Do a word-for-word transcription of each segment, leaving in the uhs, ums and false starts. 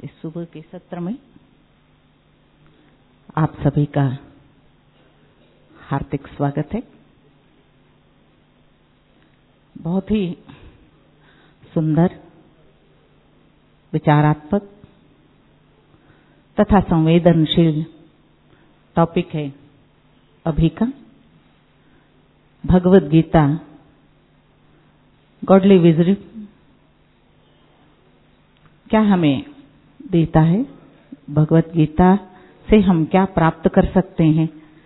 इस सुबह के सत्र में आप सभी का हार्दिक स्वागत है। बहुत ही सुंदर, विचारात्मक तथा संवेदनशील टॉपिक है अभी का। भगवद गीता, गॉडली विजडम क्या हमें देता है, भगवद गीता से हम क्या प्राप्त कर सकते हैं।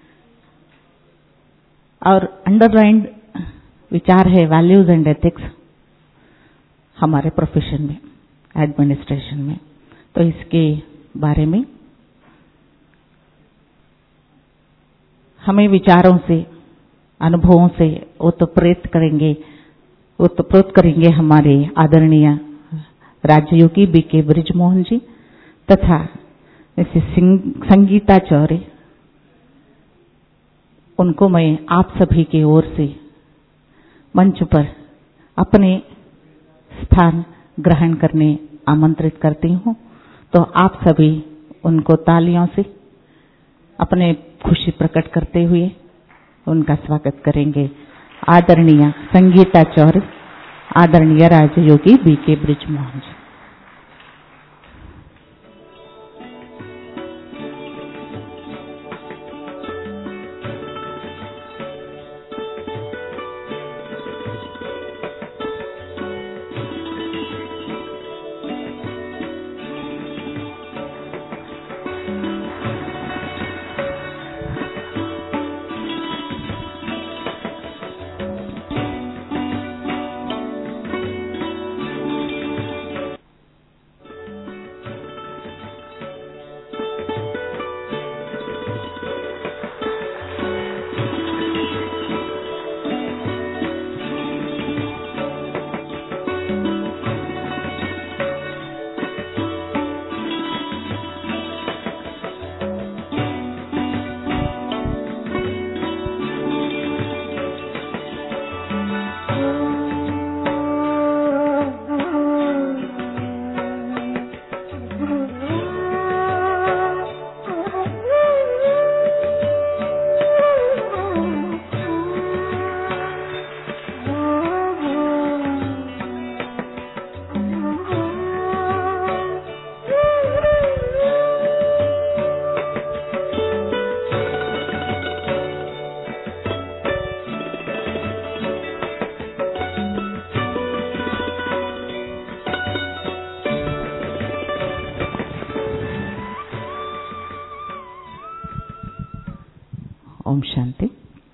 और अंडरलाइंड विचार है वैल्यूज एंड एथिक्स हमारे प्रोफेशन में, एडमिनिस्ट्रेशन में। तो इसके बारे में हमें विचारों से, अनुभवों से ओतप्रोत करेंगे ओतप्रोत करेंगे हमारे आदरणीय राजयोगी बी के ब्रिजमोहन जी तथा जैसे संगीताचार्य। उनको मैं आप सभी की ओर से मंच पर अपने स्थान ग्रहण करने आमंत्रित करती हूँ। तो आप सभी उनको तालियों से अपने खुशी प्रकट करते हुए उनका स्वागत करेंगे। आदरणीय संगीताचार्य, आदरणीय राजयोगी बी के ब्रिजमोहन जी। ओम शांति।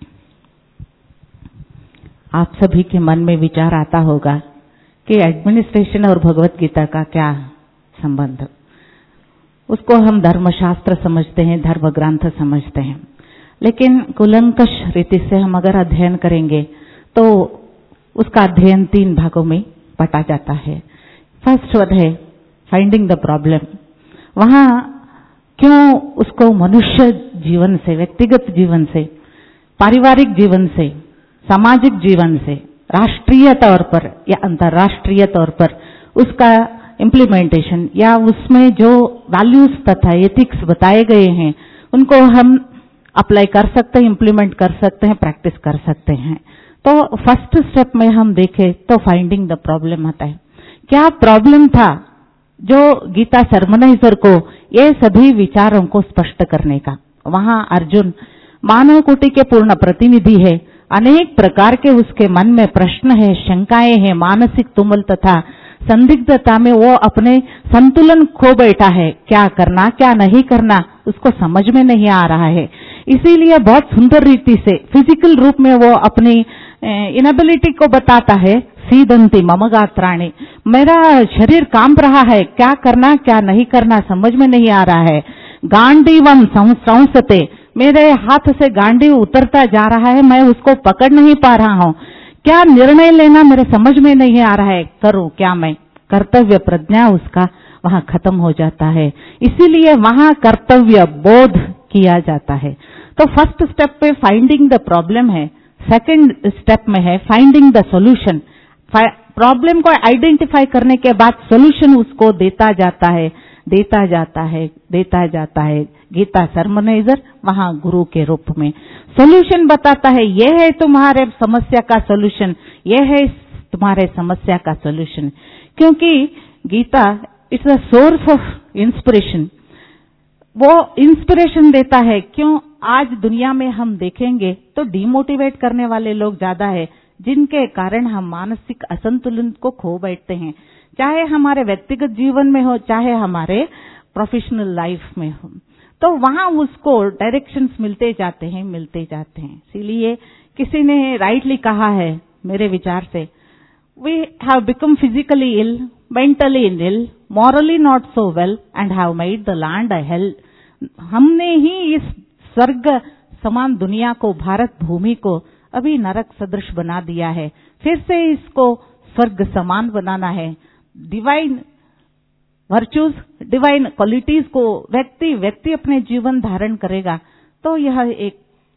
आप सभी के मन में विचार आता होगा कि एडमिनिस्ट्रेशन और भगवत गीता का क्या संबंध। उसको हम धर्मशास्त्र समझते हैं, धर्म ग्रंथ समझते हैं, लेकिन कुलंकष रीति से हम अगर अध्ययन करेंगे तो उसका अध्ययन तीन भागों में बटा जाता है। फर्स्ट वन है फाइंडिंग द प्रॉब्लम। वहां क्यों उसको मनुष्य जीवन से, व्यक्तिगत जीवन से, पारिवारिक जीवन से, सामाजिक जीवन से, राष्ट्रीय तौर पर या अंतर्राष्ट्रीय तौर पर उसका इम्प्लीमेंटेशन या उसमें जो वैल्यूज तथा एथिक्स बताए गए हैं उनको हम अप्लाई कर सकते हैं, इम्प्लीमेंट कर सकते हैं, प्रैक्टिस कर सकते हैं। तो फर्स्ट स्टेप में हम देखें तो फाइंडिंग द प्रॉब्लम आता है। क्या प्रॉब्लम था जो गीता सर्मनाइजर को ये सभी विचारों को स्पष्ट करने का। वहां अर्जुन मानव कोटि के पूर्ण प्रतिनिधि है, अनेक प्रकार के उसके मन में प्रश्न है, शंकाएं हैं, मानसिक तुमुल तथा संदिग्धता में वो अपने संतुलन खो बैठा है। क्या करना क्या नहीं करना उसको समझ में नहीं आ रहा है। इसीलिए बहुत सुंदर रीति से फिजिकल रूप में वो अपनी इनेबिलिटी को बताता है। सीदंती मम गात्राणि, मेरा शरीर कांप रहा है, क्या करना क्या नहीं करना समझ में नहीं आ रहा है। गांडीवम संसते, मेरे हाथ से गांडीव उतरता जा रहा है, मैं उसको पकड़ नहीं पा रहा हूँ। क्या निर्णय लेना मेरे समझ में नहीं आ रहा है, करूं क्या मैं। कर्तव्य प्रज्ञा उसका वहां खत्म हो जाता है। इसीलिए वहां कर्तव्य बोध किया जाता है। तो फर्स्ट स्टेप पे फाइंडिंग द प्रॉब्लम है, सेकंड स्टेप में है फाइंडिंग द सॉल्यूशन। प्रॉब्लम को आइडेंटिफाई करने के बाद सॉल्यूशन उसको देता जाता है। देता जाता है, देता जाता है। गीता सर्मनाइजर वहां गुरु के रूप में सॉल्यूशन बताता है, यह है तुम्हारे समस्या का सॉल्यूशन, यह है तुम्हारे समस्या का सॉल्यूशन। क्योंकि Gita it's a source of inspiration, वो इंस्पिरेशन देता है। क्यों आज दुनिया में हम देखेंगे तो डिमोटिवेट करने वाले लोग ज्यादा है, जिनके कारण हम मानसिक असंतुलन को खो बैठते हैं, चाहे हमारे व्यक्तिगत जीवन में हो, चाहे हमारे प्रोफेशनल लाइफ में हो। तो वहां उसको डायरेक्शंस मिलते जाते हैं, मिलते जाते हैं। इसीलिए किसी ने राइटली कहा है मेरे विचार से, we have become physically ill, mentally ill, morally not so well and have made the land a hell. हमने ही इस स्वर्ग समान दुनिया को, भारत भूमि को अभी नरक सदृश बना दिया है। फिर से इसको स्वर्ग समान बनाना है। डिवाइन वर्चूज, डिवाइन क्वालिटीज को व्यक्ति व्यक्ति अपने जीवन धारण करेगा तो यह एक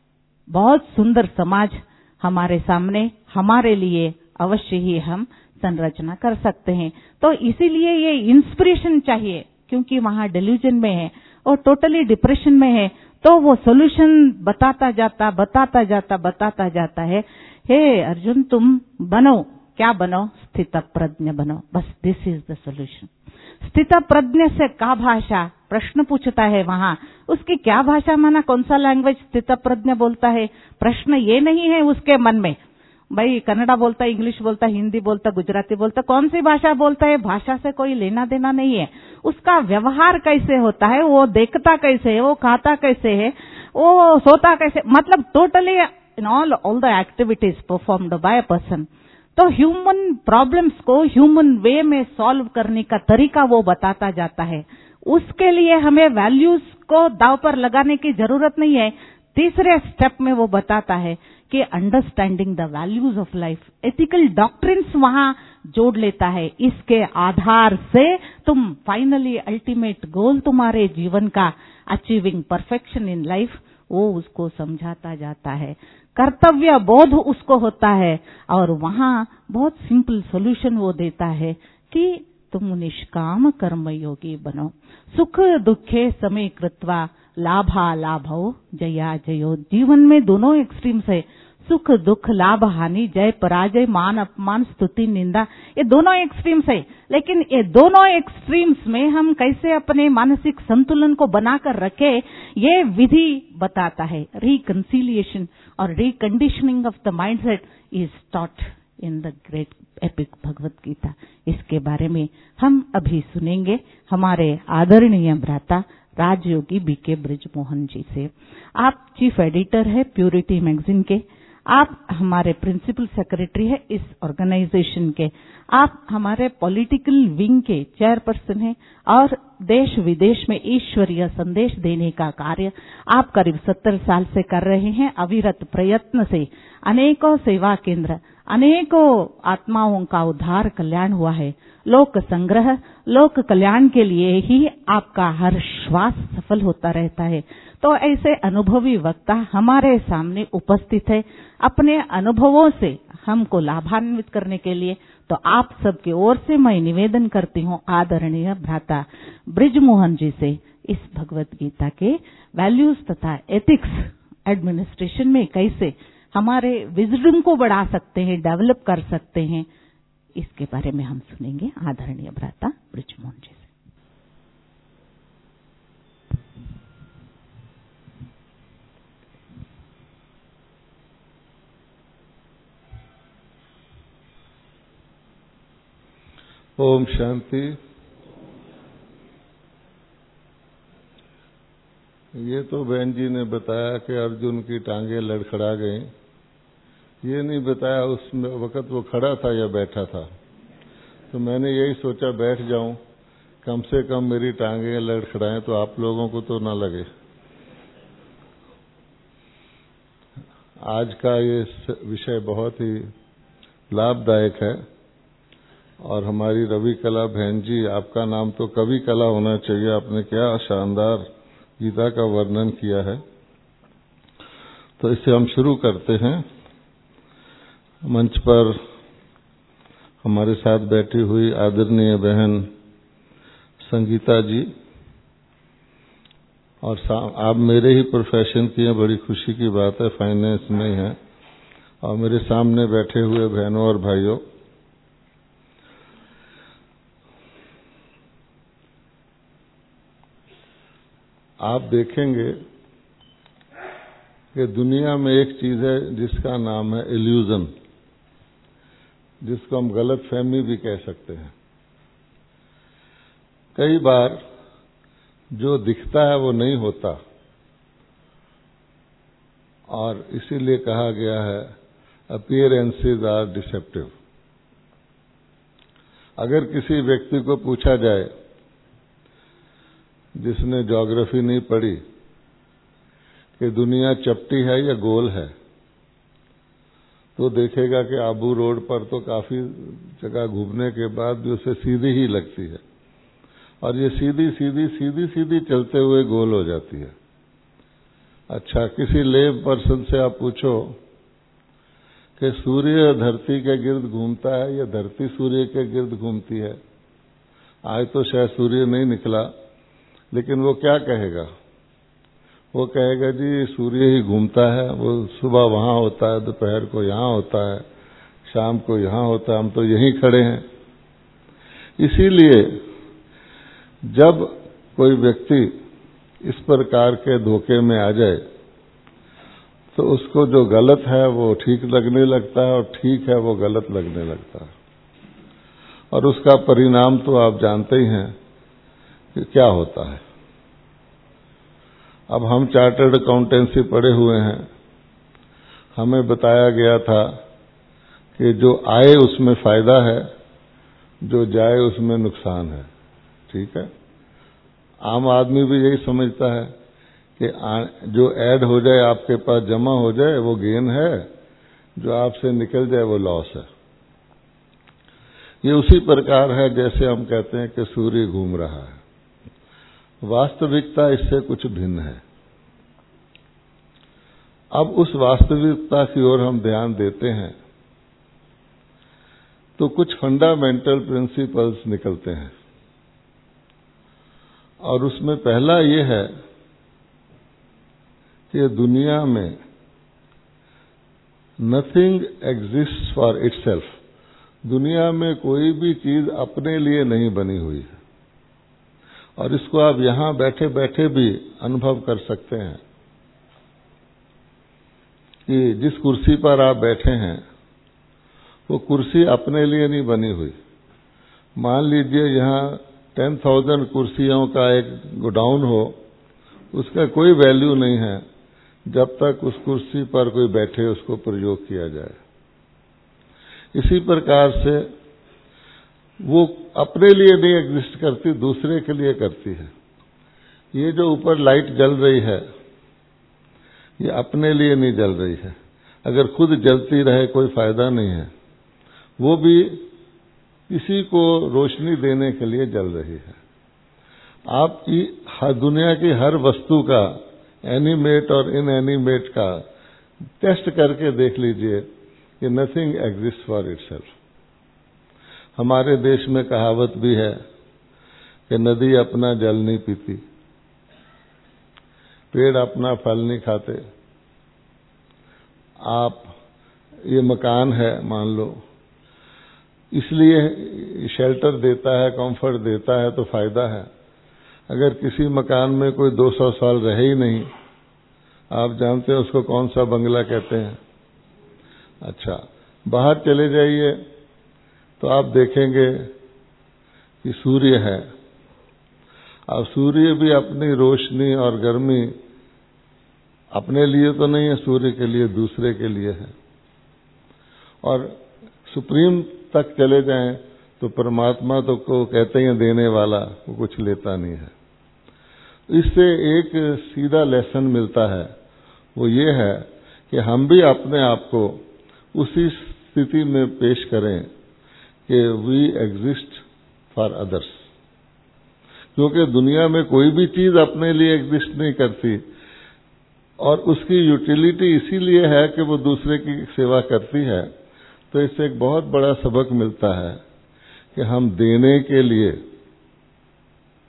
बहुत सुंदर समाज हमारे सामने, हमारे लिए अवश्य ही हम संरचना कर सकते हैं। तो इसीलिए ये इंस्पिरेशन चाहिए, क्योंकि वहां डिल्यूजन में है और टोटली डिप्रेशन में है, तो वो सॉल्यूशन बताता जाता बताता जाता बताता जाता है। हे अर्जुन, तुम बनो, क्या बनो? स्थित प्रज्ञ बनो। बस दिस इज द सॉल्यूशन। स्थित प्रज्ञ से का भाषा, प्रश्न पूछता है वहां, उसकी क्या भाषा माना, कौन सा लैंग्वेज स्थित प्रज्ञ बोलता है? प्रश्न ये नहीं है उसके मन में, भाई कन्नड़ा बोलता है, इंग्लिश बोलता है, हिंदी बोलता, गुजराती बोलता, कौन सी भाषा बोलता है, भाषा से कोई लेना देना नहीं है। उसका व्यवहार कैसे होता है, वो देखता कैसे है, वो खाता कैसे है, वो सोता कैसे, मतलब totally in all all the activities performed by a person. तो ह्यूमन प्रॉब्लम्स को ह्यूमन वे में सॉल्व करने का तरीका वो बताता जाता है। उसके लिए हमें वैल्यूज को दांव पर लगाने की जरूरत नहीं है। तीसरे स्टेप में वो बताता है कि understanding the values of life, ethical doctrines वहां जोड़ लेता है। इसके आधार से तुम फाइनली अल्टीमेट गोल तुम्हारे जीवन का, अचीविंग परफेक्शन इन लाइफ, वो उसको समझाता जाता है। कर्तव्य बोध उसको होता है और वहां बहुत सिंपल सॉल्यूशन वो देता है कि तुम निष्काम कर्म योगी बनो। सुख दुखे समय कृत्वा लाभा लाभो जया जयो। जीवन में दोनों एक्सट्रीम्स है, सुख दुख, लाभ हानि, जय पराजय, मान अपमान, स्तुति निंदा, ये दोनों एक्सट्रीम्स है। लेकिन ये दोनों एक्सट्रीम्स में हम कैसे अपने मानसिक संतुलन को बनाकर रखे, ये विधि बताता है। रिकंसिलिएशन और reconditioning of the mindset is taught in the great epic Bhagavad Gita. इसके बारे में हम अभी सुनेंगे हमारे आदरणीय भ्राता राजयोगी बीके ब्रिजमोहन जी से। आप चीफ एडिटर है प्योरिटी मैगजीन के, आप हमारे प्रिंसिपल सेक्रेटरी है इस ऑर्गेनाइजेशन के, आप हमारे पॉलिटिकल विंग के चेयरपर्सन हैं और देश विदेश में ईश्वरीय संदेश देने का कार्य आप करीब सत्तर साल से कर रहे हैं। अविरत प्रयत्न से अनेकों सेवा केंद्र, अनेकों आत्माओं का उद्धार कल्याण हुआ है। लोक संग्रह, लोक कल्याण के लिए ही आपका हर श्वास सफल होता रहता है। तो ऐसे अनुभवी वक्ता हमारे सामने उपस्थित है अपने अनुभवों से हमको लाभान्वित करने के लिए। तो आप सबकी ओर से मैं निवेदन करती हूँ आदरणीय भ्राता ब्रिजमोहन जी से इस भगवत गीता के वैल्यूज तथा एथिक्स एडमिनिस्ट्रेशन में कैसे हमारे विजडम को बढ़ा सकते हैं, डेवलप कर सकते हैं, इसके बारे में हम सुनेंगे आदरणीय भ्राता ब्रिजमोहन जी से। ओम शांति। ये तो बहन जी ने बताया कि अर्जुन की टांगे लड़खड़ा गईं, ये नहीं बताया उस वक्त वो खड़ा था या बैठा था। तो मैंने यही सोचा बैठ जाऊं, कम से कम मेरी टांगे लड़खड़ाएं तो आप लोगों को तो ना लगे। आज का ये विषय बहुत ही लाभदायक है और हमारी रवि कला बहन जी, आपका नाम तो कवि कला होना चाहिए, आपने क्या शानदार गीता का वर्णन किया है। तो इससे हम शुरू करते हैं। मंच पर हमारे साथ बैठी हुई आदरणीय बहन संगीता जी, और आप मेरे ही प्रोफेशन की हैं, बड़ी खुशी की बात है, फाइनेंस में ही हैं, और मेरे सामने बैठे हुए बहनों और भाइयों, आप देखेंगे कि दुनिया में एक चीज है जिसका नाम है इल्यूजन, जिसको हम गलत फहमी भी कह सकते हैं। कई बार जो दिखता है वो नहीं होता, और इसीलिए कहा गया है अपीयरेंसेस आर डिसेप्टिव। अगर किसी व्यक्ति को पूछा जाए जिसने ज्योग्राफी नहीं पढ़ी कि दुनिया चपटी है या गोल है, तो देखेगा कि आबू रोड पर तो काफी जगह घूमने के बाद भी उसे सीधी ही लगती है, और ये सीधी सीधी सीधी सीधी चलते हुए गोल हो जाती है। अच्छा, किसी लेव पर्सन से आप पूछो कि सूर्य धरती के गिर्द घूमता है या धरती सूर्य के गिर्द घूमती है, आज तो शायद सूर्य नहीं निकला, लेकिन वो क्या कहेगा? वो कहेगा जी सूर्य ही घूमता है, वो सुबह वहां होता है, दोपहर को यहां होता है, शाम को यहां होता है, हम तो यहीं खड़े हैं। इसीलिए जब कोई व्यक्ति इस प्रकार के धोखे में आ जाए तो उसको जो गलत है वो ठीक लगने लगता है, और ठीक है वो गलत लगने लगता है, और उसका परिणाम तो आप जानते ही हैं कि क्या होता है। अब हम चार्टर्ड अकाउंटेंसी पढ़े हुए हैं, हमें बताया गया था कि जो आए उसमें फायदा है, जो जाए उसमें नुकसान है। ठीक है, आम आदमी भी यही समझता है कि जो ऐड हो जाए आपके पास जमा हो जाए वो गेन है, जो आपसे निकल जाए वो लॉस है। ये उसी प्रकार है जैसे हम कहते हैं कि सूर्य घूम रहा है। वास्तविकता इससे कुछ भिन्न है। अब उस वास्तविकता की ओर हम ध्यान देते हैं तो कुछ फंडामेंटल प्रिंसिपल्स निकलते हैं, और उसमें पहला ये है कि दुनिया में नथिंग एग्जिस्ट्स फॉर इटसेल्फ। दुनिया में कोई भी चीज अपने लिए नहीं बनी हुई है, और इसको आप यहां बैठे बैठे भी अनुभव कर सकते हैं कि जिस कुर्सी पर आप बैठे हैं वो कुर्सी अपने लिए नहीं बनी हुई। मान लीजिए यहां टेन थाउजेंड कुर्सियों का एक गोडाउन हो, उसका कोई वैल्यू नहीं है जब तक उस कुर्सी पर कोई बैठे उसको प्रयोग किया जाए। इसी प्रकार से वो अपने लिए नहीं एग्जिस्ट करती, दूसरे के लिए करती है। ये जो ऊपर लाइट जल रही है ये अपने लिए नहीं जल रही है, अगर खुद जलती रहे कोई फायदा नहीं है, वो भी किसी को रोशनी देने के लिए जल रही है। आप हर दुनिया की हर वस्तु का, एनिमेट और इनएनिमेट का टेस्ट करके देख लीजिए कि नथिंग एग्जिस्ट फॉर इटसेल्फ। हमारे देश में कहावत भी है कि नदी अपना जल नहीं पीती, पेड़ अपना फल नहीं खाते। आप ये मकान है मान लो, इसलिए शेल्टर देता है, कंफर्ट देता है तो फायदा है। अगर किसी मकान में कोई दो सौ साल रहे ही नहीं, आप जानते हैं उसको कौन सा बंगला कहते हैं? अच्छा, बाहर चले जाइए तो आप देखेंगे कि सूर्य है। अब सूर्य भी अपनी रोशनी और गर्मी अपने लिए तो नहीं है, सूर्य के लिए, दूसरे के लिए है। और सुप्रीम तक चले जाएं तो परमात्मा तो को कहते हैं देने वाला, वो कुछ लेता नहीं है। इससे एक सीधा लेसन मिलता है, वो ये है कि हम भी अपने आप को उसी स्थिति में पेश करें कि वी एग्जिस्ट फॉर अदर्स। क्योंकि दुनिया में कोई भी चीज अपने लिए एग्जिस्ट नहीं करती, और उसकी यूटिलिटी इसीलिए है कि वो दूसरे की सेवा करती है। तो इससे एक बहुत बड़ा सबक मिलता है कि हम देने के लिए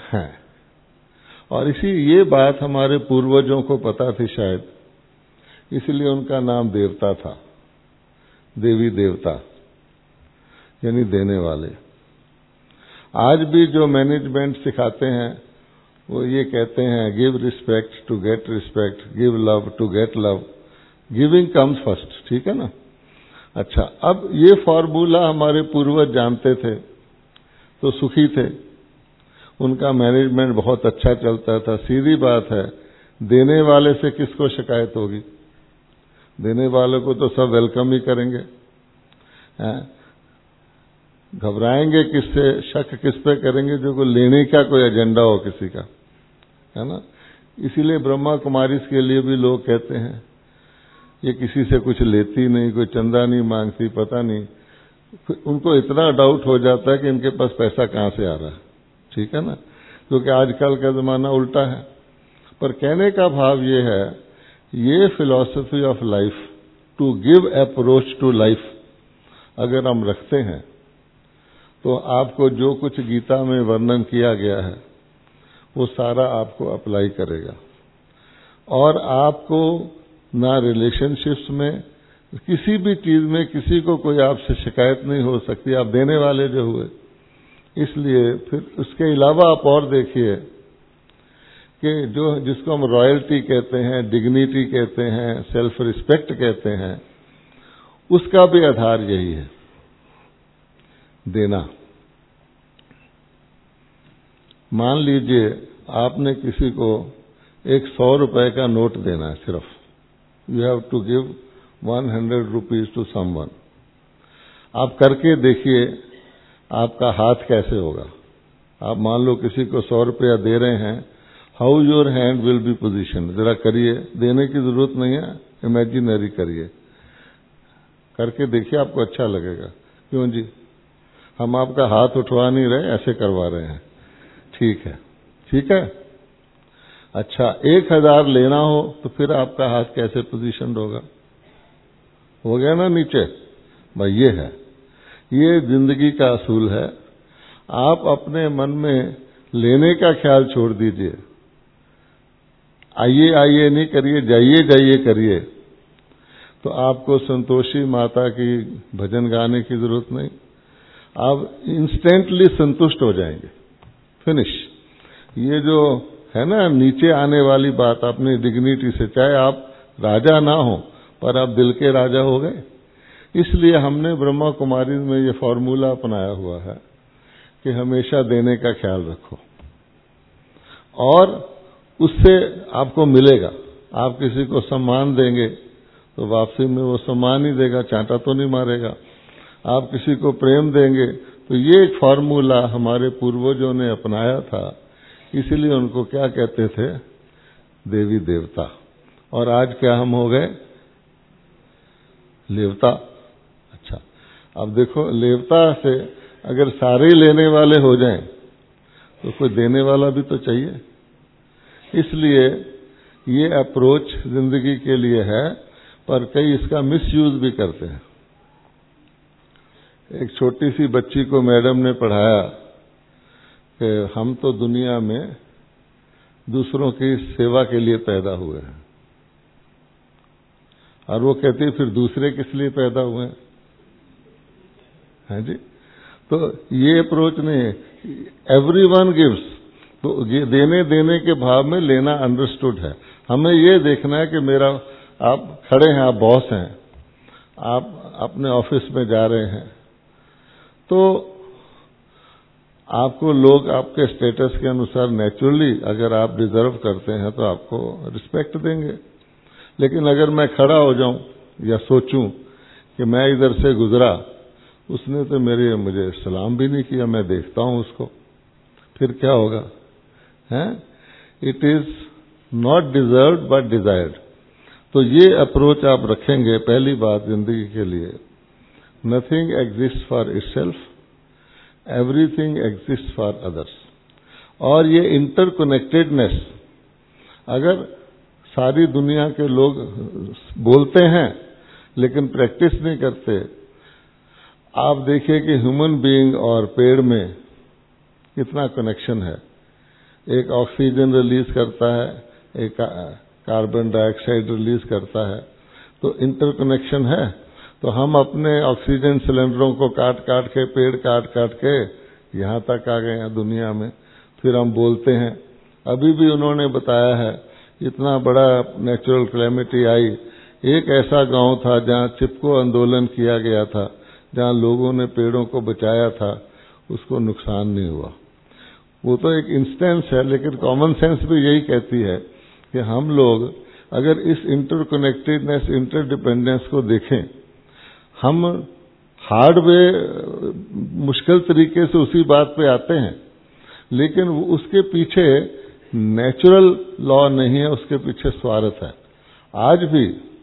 हैं। और इसी ये बात हमारे पूर्वजों को पता थी शायद, इसलिए उनका नाम देवता था, देवी देवता यानी देने वाले। आज भी जो मैनेजमेंट सिखाते हैं वो ये कहते हैं, give respect to get respect, give love to get love, giving comes first. ठीक है ना? अच्छा, अब ये फॉर्मूला हमारे पूर्वज जानते थे तो सुखी थे, उनका मैनेजमेंट बहुत अच्छा चलता था। सीधी बात है, देने वाले से किसको शिकायत होगी? देने वाले को तो सब वेलकम ही करेंगे। घबराएंगे किससे, शक किस पे करेंगे? जो कोई लेने का कोई एजेंडा हो किसी का, है ना? इसीलिए ब्रह्मा कुमारी के लिए भी लोग कहते हैं ये किसी से कुछ लेती नहीं, कोई चंदा नहीं मांगती, पता नहीं। उनको इतना डाउट हो जाता है कि इनके पास पैसा कहां से आ रहा है। ठीक है ना? क्योंकि आजकल का जमाना उल्टा है। पर कहने का भाव ये है, ये philosophy of life, to give approach to life अगर हम रखते हैं तो आपको जो कुछ गीता में वर्णन किया गया है वो सारा आपको अप्लाई करेगा। और आपको ना रिलेशनशिप्स में, किसी भी चीज में किसी को कोई आपसे शिकायत नहीं हो सकती, आप देने वाले जो हुए। इसलिए फिर उसके अलावा आप और देखिए कि जो जिसको हम रॉयल्टी कहते हैं, डिग्निटी कहते हैं, सेल्फ रिस्पेक्ट कहते हैं, उसका भी आधार यही है, देना। मान लीजिए आपने किसी को एक सौ रुपए का नोट देना है सिर्फ, you have to give one hundred rupees to someone. आप करके देखिए आपका हाथ कैसे होगा। आप मान लो किसी को सौ रुपया दे रहे हैं, how your hand will be position, जरा करिए। देने की जरूरत नहीं है, इमेजिनरी करिए, करके देखिए, आपको अच्छा लगेगा। क्यों जी? हम आपका हाथ उठवा नहीं रहे, ऐसे करवा रहे हैं। ठीक है, ठीक है। अच्छा, एक हजार लेना हो तो फिर आपका हाथ कैसे पोजीशन होगा? हो गया ना नीचे? भाई ये है, ये जिंदगी का असूल है। आप अपने मन में लेने का ख्याल छोड़ दीजिए, आइए आइए नहीं करिए, जाइए जाइए करिए, तो आपको संतोषी माता की भजन गाने की जरूरत नहीं, आप इंस्टेंटली संतुष्ट हो जाएंगे। फिनिश। ये जो है ना नीचे आने वाली बात, अपनी डिग्निटी से, चाहे आप राजा ना हो पर आप दिल के राजा हो गए। इसलिए हमने ब्रह्मा कुमारी में ये फॉर्मूला अपनाया हुआ है कि हमेशा देने का ख्याल रखो और उससे आपको मिलेगा। आप किसी को सम्मान देंगे तो वापसी में वो सम्मान ही देगा, चांटा तो नहीं मारेगा। आप किसी को प्रेम देंगे तो ये एक फॉर्मूला हमारे पूर्वजों ने अपनाया था, इसीलिए उनको क्या कहते थे? देवी देवता। और आज क्या हम हो गए? लेवता। अच्छा, अब देखो, लेवता से अगर सारे लेने वाले हो जाएं तो कोई देने वाला भी तो चाहिए। इसलिए ये अप्रोच जिंदगी के लिए है, पर कई इसका मिसयूज भी करते हैं। एक छोटी सी बच्ची को मैडम ने पढ़ाया कि हम तो दुनिया में दूसरों की सेवा के लिए पैदा हुए हैं, और वो कहती फिर दूसरे किस लिए पैदा हुए हैं? है जी? तो ये अप्रोच नहीं है। एवरीवन गिव्स, तो ये देने देने के भाव में लेना अंडरस्टूड है। हमें ये देखना है कि मेरा, आप खड़े हैं, आप बॉस हैं, आप अपने ऑफिस में जा रहे हैं, तो आपको लोग आपके स्टेटस के अनुसार नेचुरली, अगर आप डिजर्व करते हैं तो आपको रिस्पेक्ट देंगे। लेकिन अगर मैं खड़ा हो जाऊं या सोचूं कि मैं इधर से गुजरा, उसने तो मेरे मुझे सलाम भी नहीं किया, मैं देखता हूं उसको, फिर क्या होगा? हैं? It is not deserved but desired. तो ये अप्रोच आप रखेंगे, पहली बात जिंदगी के लिए, nothing exist for itself, everything exist for others. और ये इंटरकनेक्टेडनेस, अगर सारी दुनिया के लोग बोलते हैं लेकिन प्रैक्टिस नहीं करते, आप देखिए कि ह्यूमन बीइंग और पेड़ में कितना कनेक्शन है। एक ऑक्सीजन रिलीज करता है, एक कार्बन डाइऑक्साइड रिलीज करता है, तो इंटरकनेक्शन है। तो हम अपने ऑक्सीजन सिलेंडरों को काट काट के, पेड़ काट काट के यहाँ तक आ गए हैं दुनिया में, फिर हम बोलते हैं। अभी भी उन्होंने बताया है, इतना बड़ा नेचुरल कैलेमिटी आई, एक ऐसा गांव था जहाँ चिपको आंदोलन किया गया था, जहाँ लोगों ने पेड़ों को बचाया था, उसको नुकसान नहीं हुआ। वो तो एक इंस्टेंस है, लेकिन कॉमन सेंस भी यही कहती है कि हम लोग अगर इस इंटरकनेक्टेडनेस, इंटरडिपेंडेंस को देखें, हम हार्ड वे मुश्किल तरीके से उसी बात पे आते हैं, लेकिन उसके पीछे नेचुरल लॉ नहीं है, उसके पीछे स्वार्थ है। आज भी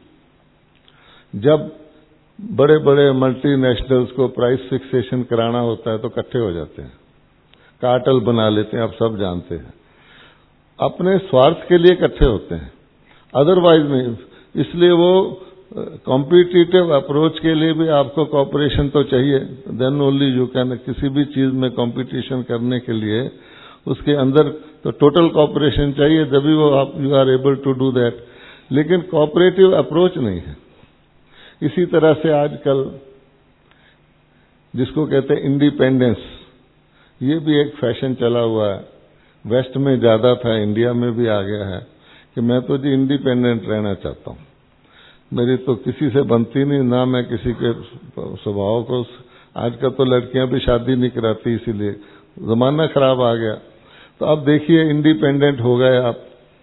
जब बड़े बड़े मल्टीनेशनल्स को प्राइस फिक्सेशन कराना होता है तो इकट्ठे हो जाते हैं, कार्टेल बना लेते हैं, आप सब जानते हैं। अपने स्वार्थ के लिए इकट्ठे होते हैं, अदरवाइज नहीं। इसलिए वो कॉम्पिटिटिव अप्रोच के लिए भी आपको कॉपरेशन तो चाहिए, देन ओनली यू कैन। किसी भी चीज में कंपटीशन करने के लिए उसके अंदर तो टोटल कॉपरेशन चाहिए, जब भी वो आप you are able to do that, लेकिन कॉपरेटिव अप्रोच नहीं है। इसी तरह से आजकल जिसको कहते हैं इंडिपेंडेंस, ये भी एक फैशन चला हुआ है। वेस्ट में ज्यादा था, इंडिया में भी आ गया है कि मैं तो जी इंडिपेंडेंट रहना चाहता हूं, मेरी तो किसी से बनती नहीं, ना मैं किसी के स्वभाव को। आजकल तो लड़कियां भी शादी नहीं कराती, इसीलिए जमाना खराब आ गया। तो अब देखिए इंडिपेंडेंट हो गए आप,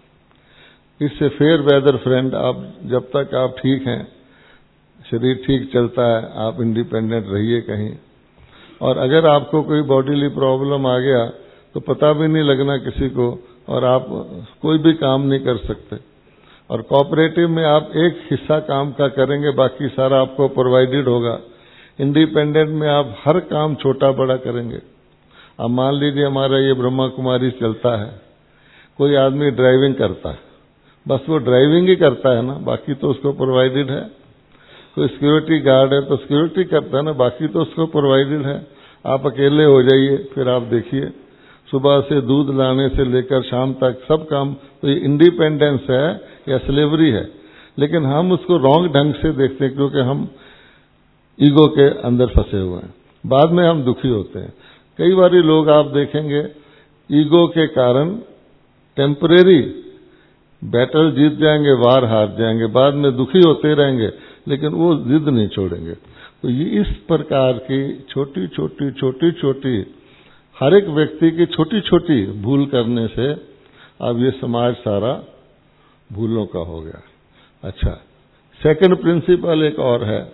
इससे फेयर वेदर फ्रेंड। आप जब तक आप ठीक हैं, शरीर ठीक चलता है, आप इंडिपेंडेंट रहिए कहीं। और अगर आपको कोई बॉडीली प्रॉब्लम आ गया तो पता भी नहीं लगना किसी को, और आप कोई भी काम नहीं कर सकते। और कोऑपरेटिव में आप एक हिस्सा काम का करेंगे, बाकी सारा आपको प्रोवाइडेड होगा। इंडिपेंडेंट में आप हर काम छोटा बड़ा करेंगे। अब मान लीजिए हमारा ये ब्रह्मा कुमारी चलता है, कोई आदमी ड्राइविंग करता है, बस वो ड्राइविंग ही करता है ना, बाकी तो उसको प्रोवाइडेड है। कोई सिक्योरिटी गार्ड है तो सिक्योरिटी करता है ना, बाकी तो उसको प्रोवाइडेड है। आप अकेले हो जाइए, फिर आप देखिए सुबह से दूध लाने से लेकर शाम तक सब काम। तो ये इंडिपेंडेंस है या स्लेवरी है? लेकिन हम उसको रॉन्ग ढंग से देखते हैं, क्योंकि हम ईगो के अंदर फंसे हुए हैं। बाद में हम दुखी होते हैं। कई बार लोग आप देखेंगे ईगो के कारण टेम्परेरी बैटल जीत जाएंगे, वार हार जाएंगे, बाद में दुखी होते रहेंगे, लेकिन वो जिद नहीं छोड़ेंगे। तो ये इस प्रकार की छोटी छोटी छोटी छोटी हर एक व्यक्ति की छोटी छोटी भूल करने से अब ये समाज सारा भूलों का हो गया। अच्छा, सेकंड प्रिंसिपल एक और है,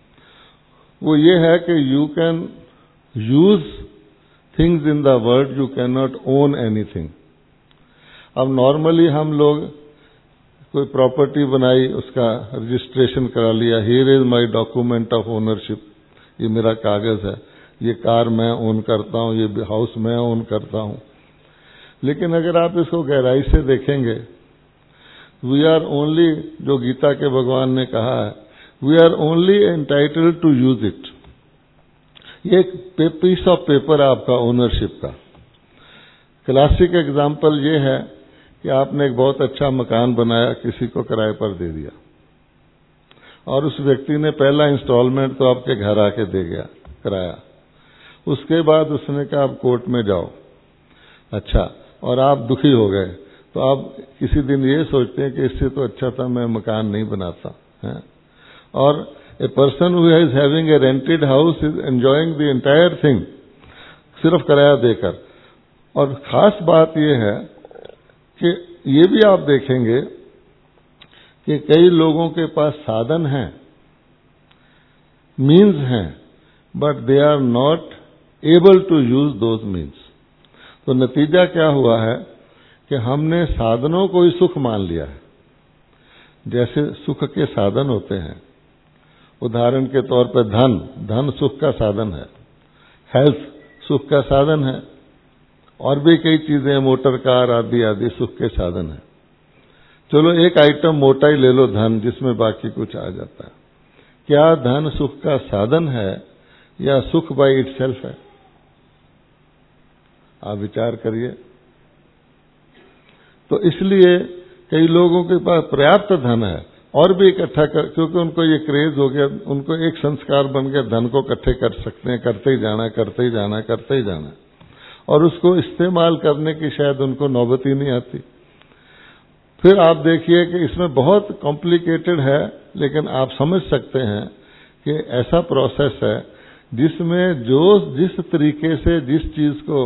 वो ये है कि you can use things in the world, you can not own anything. अब नॉर्मली हम लोग कोई प्रॉपर्टी बनाई, उसका रजिस्ट्रेशन करा लिया, here is my document of ownership, ये मेरा कागज है, ये कार मैं ओन करता हूं, ये हाउस मैं ओन करता हूं। लेकिन अगर आप इसको गहराई से देखेंगे, वी आर ओनली, जो गीता के भगवान ने कहा है, we are only entitled to use it. ये एक पीस ऑफ पेपर है आपका ओनरशिप का। क्लासिक एग्जाम्पल ये है कि आपने एक बहुत अच्छा मकान बनाया, किसी को किराए पर दे दिया, और उस व्यक्ति ने पहला इंस्टॉलमेंट तो आपके घर आके दे गया किराया। उसके बाद उसने कहा आप कोर्ट में जाओ। अच्छा, और आप दुखी हो गए, तो आप किसी दिन ये सोचते हैं कि इससे तो अच्छा था मैं मकान नहीं बनाता है। और a person who is having a rented house is enjoying the entire thing, सिर्फ किराया देकर। और खास बात यह है कि ये भी आप देखेंगे कि कई लोगों के पास साधन हैं, मीन्स हैं, but they are not able to use those means. तो नतीजा क्या हुआ है कि हमने साधनों को ही सुख मान लिया है। जैसे सुख के साधन होते हैं, उदाहरण के तौर पर धन, धन सुख का साधन है, हेल्थ सुख का साधन है, और भी कई चीजें, मोटर कार आदि आदि सुख के साधन है। चलो एक आइटम मोटा ही ले लो, धन, जिसमें बाकी कुछ आ जाता है। क्या धन सुख का साधन है या सुख बाय इटसेल्फ है? आप विचार करिए। तो इसलिए कई लोगों के पास पर्याप्त धन है और भी इकट्ठा कर, क्योंकि उनको ये क्रेज हो गया, उनको एक संस्कार बन गया, धन को इकट्ठे कर सकते हैं, करते ही जाना करते ही जाना करते ही जाना, और उसको इस्तेमाल करने की शायद उनको नौबत ही नहीं आती। फिर आप देखिए कि इसमें बहुत कॉम्प्लिकेटेड है, लेकिन आप समझ सकते हैं कि ऐसा प्रोसेस है जिसमें जो जिस तरीके से जिस चीज को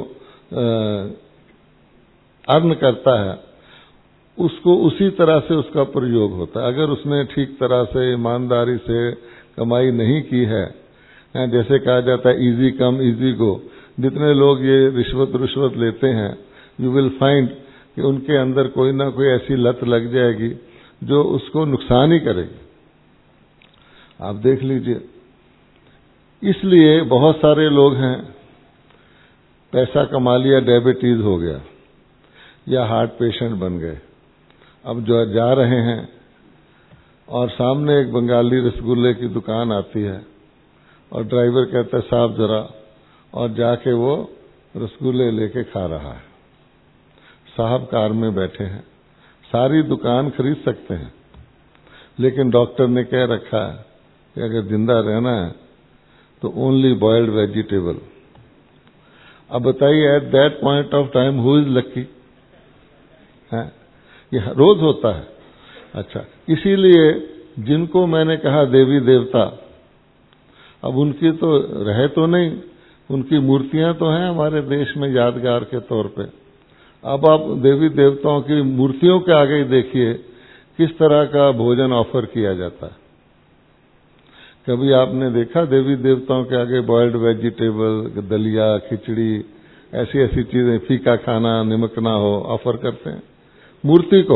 अर्न करता है उसको उसी तरह से उसका प्रयोग होता है। अगर उसने ठीक तरह से ईमानदारी से कमाई नहीं की है, जैसे कहा जाता है इजी कम इजी गो, जितने लोग ये रिश्वत रिश्वत लेते हैं, यू विल फाइंड कि उनके अंदर कोई ना कोई ऐसी लत लग जाएगी जो उसको नुकसान ही करेगी। आप देख लीजिए, इसलिए बहुत सारे लोग हैं, पैसा कमा लिया, डायबिटीज हो गया या हार्ट पेशेंट बन गए, अब जो जा रहे हैं और सामने एक बंगाली रसगुल्ले की दुकान आती है और ड्राइवर कहता है साहब जरा, और जाके वो रसगुल्ले लेके खा रहा है। साहब कार में बैठे हैं, सारी दुकान खरीद सकते हैं, लेकिन डॉक्टर ने कह रखा है कि अगर जिंदा रहना है तो ओनली बॉइल्ड वेजिटेबल। अब बताइए, at that point of time who is lucky? है ये रोज होता है। अच्छा, इसीलिए जिनको मैंने कहा देवी देवता, अब उनकी तो रहे तो नहीं, उनकी मूर्तियां तो हैं हमारे देश में यादगार के तौर पे। अब आप देवी देवताओं की मूर्तियों के आगे ही देखिए किस तरह का भोजन ऑफर किया जाता है। कभी आपने देखा देवी देवताओं के आगे बॉइल्ड वेजिटेबल, दलिया, खिचड़ी, ऐसी ऐसी चीजें, फीका खाना, नमक ना हो, ऑफर करते हैं मूर्ति को।